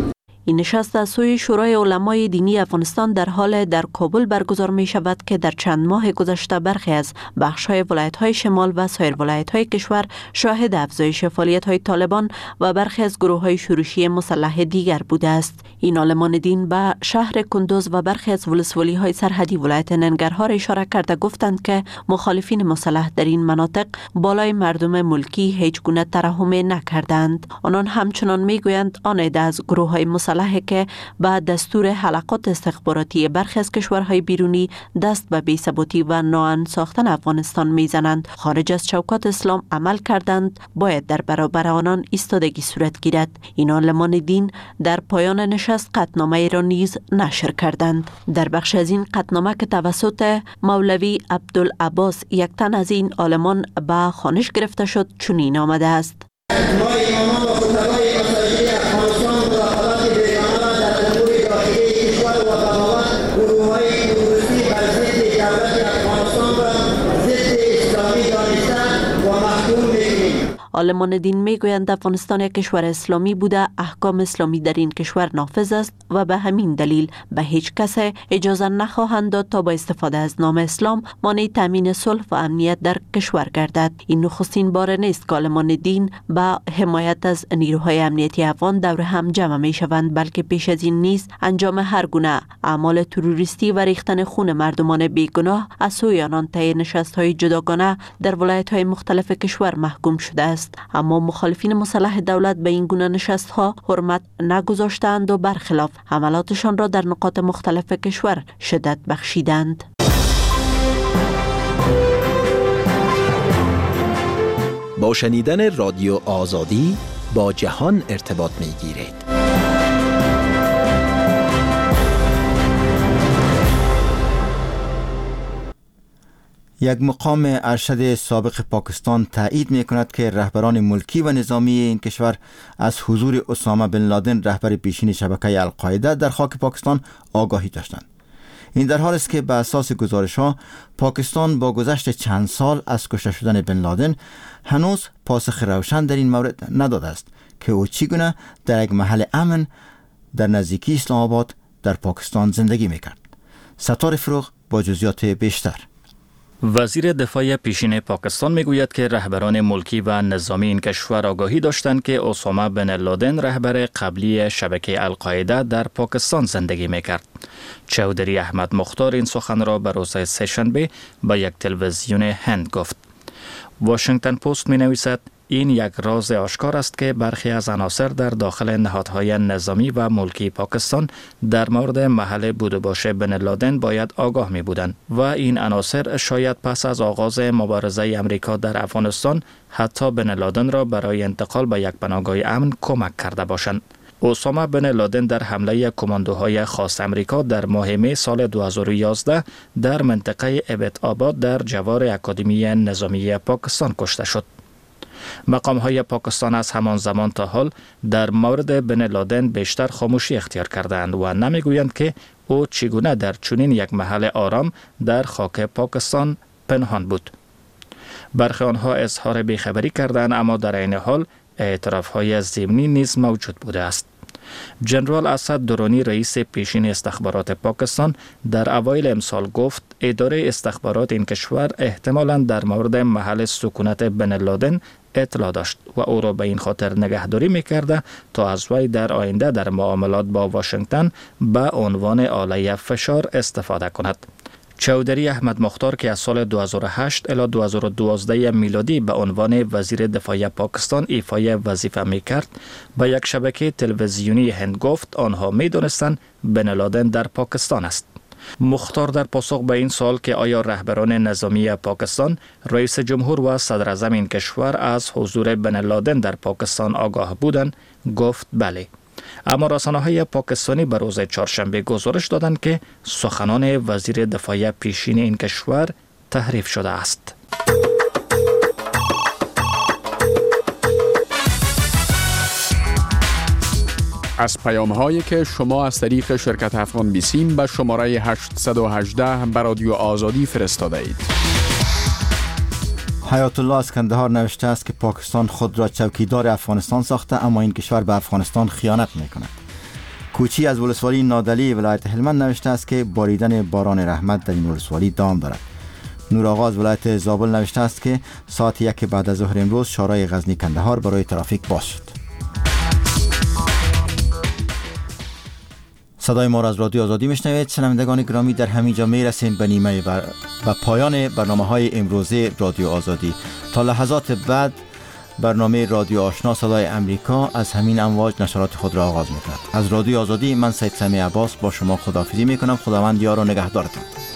Speaker 13: این نشست از سوی شورای علمای دینی افغانستان در حال در کابل برگزار می شود که در چند ماه گذشته برخی از بخش‌های ولایت‌های شمال و سایر ولایت‌های کشور شاهد افزایش فعالیت‌های طالبان و برخی از گروه‌های شورشی مسلح دیگر بوده است. این عالمان دین به شهر کندوز و برخی از ولسوالی‌های سرحدی ولایت ننگرهار اشاره کرده گفتند که مخالفین مسلح در این مناطق بالای مردم ملکی هیچ گونه ترحم نکردند. آنان همچنان میگویند آن عده از گروه‌های مسلح که با دستور حلقات استخباراتی برخی از کشورهای بیرونی دست به بی‌ثباتی و ناامن ساختن افغانستان میزنند، خارج از چوکات اسلام عمل کردند، باید در برابر آنان ایستادگی صورت گیرد. این عالمان دین در پایان نشست قطعنامه را نیز نشر کردند. در بخش از این قطعنامه که توسط مولوی عبدالعباس یک تن از این عالمان به خوانش گرفته شد چنین آمده است:
Speaker 14: ما امامان و خطبای مساجد افغانستان مداخلات بیگانه در امور داخلی کشور و بغاوت گروه‌های تروریستی بر ضد دولت افغانستان را ضد اسلامی دانسته و محکوم می‌کنیم.
Speaker 13: عالمان دین میگویند افغانستان یک کشور اسلامی بوده، احکام اسلامی در این کشور نافذ است و به همین دلیل به هیچ کس اجازه نخواهند داد تا با استفاده از نام اسلام مانع تامین صلح و امنیت در کشور گردد. این نخستین بار نیست که عالمان دین با حمایت از نیروهای امنیتی افغان دور هم جمع می شوند، بلکه پیش از این نیز انجام هر گونه اعمال تروریستی و ریختن خون مردمان بیگناه از سوی آنان طی نشست‌های جداگانه در ولایت‌های مختلف کشور محکوم شده است. اما مخالفین مسلح دولت به این گونه نشست‌ها حرمت نگذاشتند و برخلاف حملاتشان را در نقاط مختلف کشور شدت بخشیدند.
Speaker 15: با شنیدن رادیو آزادی با جهان ارتباط می‌گیرید.
Speaker 2: یک مقام ارشد سابق پاکستان تایید می کند که رهبران ملکی و نظامی این کشور از حضور اسامه بن لادن رهبر پیشین شبکه القاعده در خاک پاکستان آگاهی داشتند. این در حالی است که به اساس گزارش ها پاکستان با گذشت چند سال از کشته شدن بن لادن هنوز پاسخ روشن در این مورد نداده است که او چگونه در یک محل امن در نزدیکی اسلام آباد در پاکستان زندگی می کرد. ستار فروغ با جزئیات بیشتر.
Speaker 8: وزیر دفاع پیشین پاکستان میگوید که رهبران ملکی و نظامی این کشور آگاهی داشتند که اسامه بن لادن رهبر قبلی شبکه القاعده در پاکستان زندگی میکرد. چودری احمد مختار این سخن را به روز سه‌شنبه به یک تلویزیون هند گفت. واشنگتن پست می نویسد این یک راز آشکار است که برخی از عناصر در داخل نهادهای نظامی و ملکی پاکستان در مورد محل بود و باش بن لادن باید آگاه می بودند و این عناصر شاید پس از آغاز مبارزه امریکا در افغانستان حتی بن لادن را برای انتقال به یک پناهگاه امن کمک کرده باشند. اسامه بن لادن در حمله کماندوهای خاص امریکا در ماه می سال دو هزار و یازده در منطقه ابت آباد در جوار اکادمی نظامی پاکستان کشته شد. مقام های پاکستان از همان زمان تا حال در مورد بن لادن بیشتر خاموشی اختیار کردند و نمیگویند که او چگونه در چنین یک محل آرام در خاک پاکستان پنهان بود. برخی آنها اظهار بیخبری کردند، اما در این حال اعتراف های ضمنی نیز موجود بوده است. جنرال اسد درانی رئیس پیشین استخبارات پاکستان در اوایل امسال گفت اداره استخبارات این کشور احتمالاً در مورد محل سکونت بن لادن اطلاع داشت و او را به این خاطر نگهداری می‌کرده تا از وی در آینده در معاملات با واشنگتن به عنوان آله فشار استفاده کند. چودری احمد مختار که از سال دو هزار و هشت الی دو هزار و دوازده میلادی به عنوان وزیر دفاع پاکستان ایفای وظیفه می‌کرد، به یک شبکه تلویزیونی هند گفت آنها می‌دانستند بن لادن در پاکستان است. مختار در پاسخ به این سوال که آیا رهبران نظامی پاکستان، رئیس جمهور و صدر اعظم این کشور از حضور بن لادن در پاکستان آگاه بودند، گفت بله. اما رسانه‌های پاکستانی به روز چهارشنبه گزارش دادند که سخنان وزیر دفاع پیشین این کشور تحریف شده است.
Speaker 18: از پیام‌هایی که شما از طریق شرکت افغان بیسیم به شماره هشتصد و هجده به رادیو آزادی فرستاده اید.
Speaker 2: حیات الله از کندهار نوشته است که پاکستان خود را چوکیدار افغانستان ساخته، اما این کشور به افغانستان خیانت می‌کند. کوچی از ولسوالی نادلی ولایت هلمند نوشته است که باریدن باران رحمت در این ولسوالی دوام دارد. نور آقا از ولایت زابل نوشته است که ساعت یک بعد از ظهر امروز شارع غزنی کندهار برای ترافیک باز شد. صدای ما را از رادیو آزادی میشنوید. شنوندگان گرامی، در همین جا میرسیم به نیمه بر... و پایان برنامه های امروزه رادیو آزادی. تا لحظات بعد برنامه رادیو آشنا صدای امریکا از همین امواج نشرات خود را آغاز میکند. از رادیو آزادی من سید سمی عباس با شما خداحافظی میکنم. خداوند یار و نگهدارتان.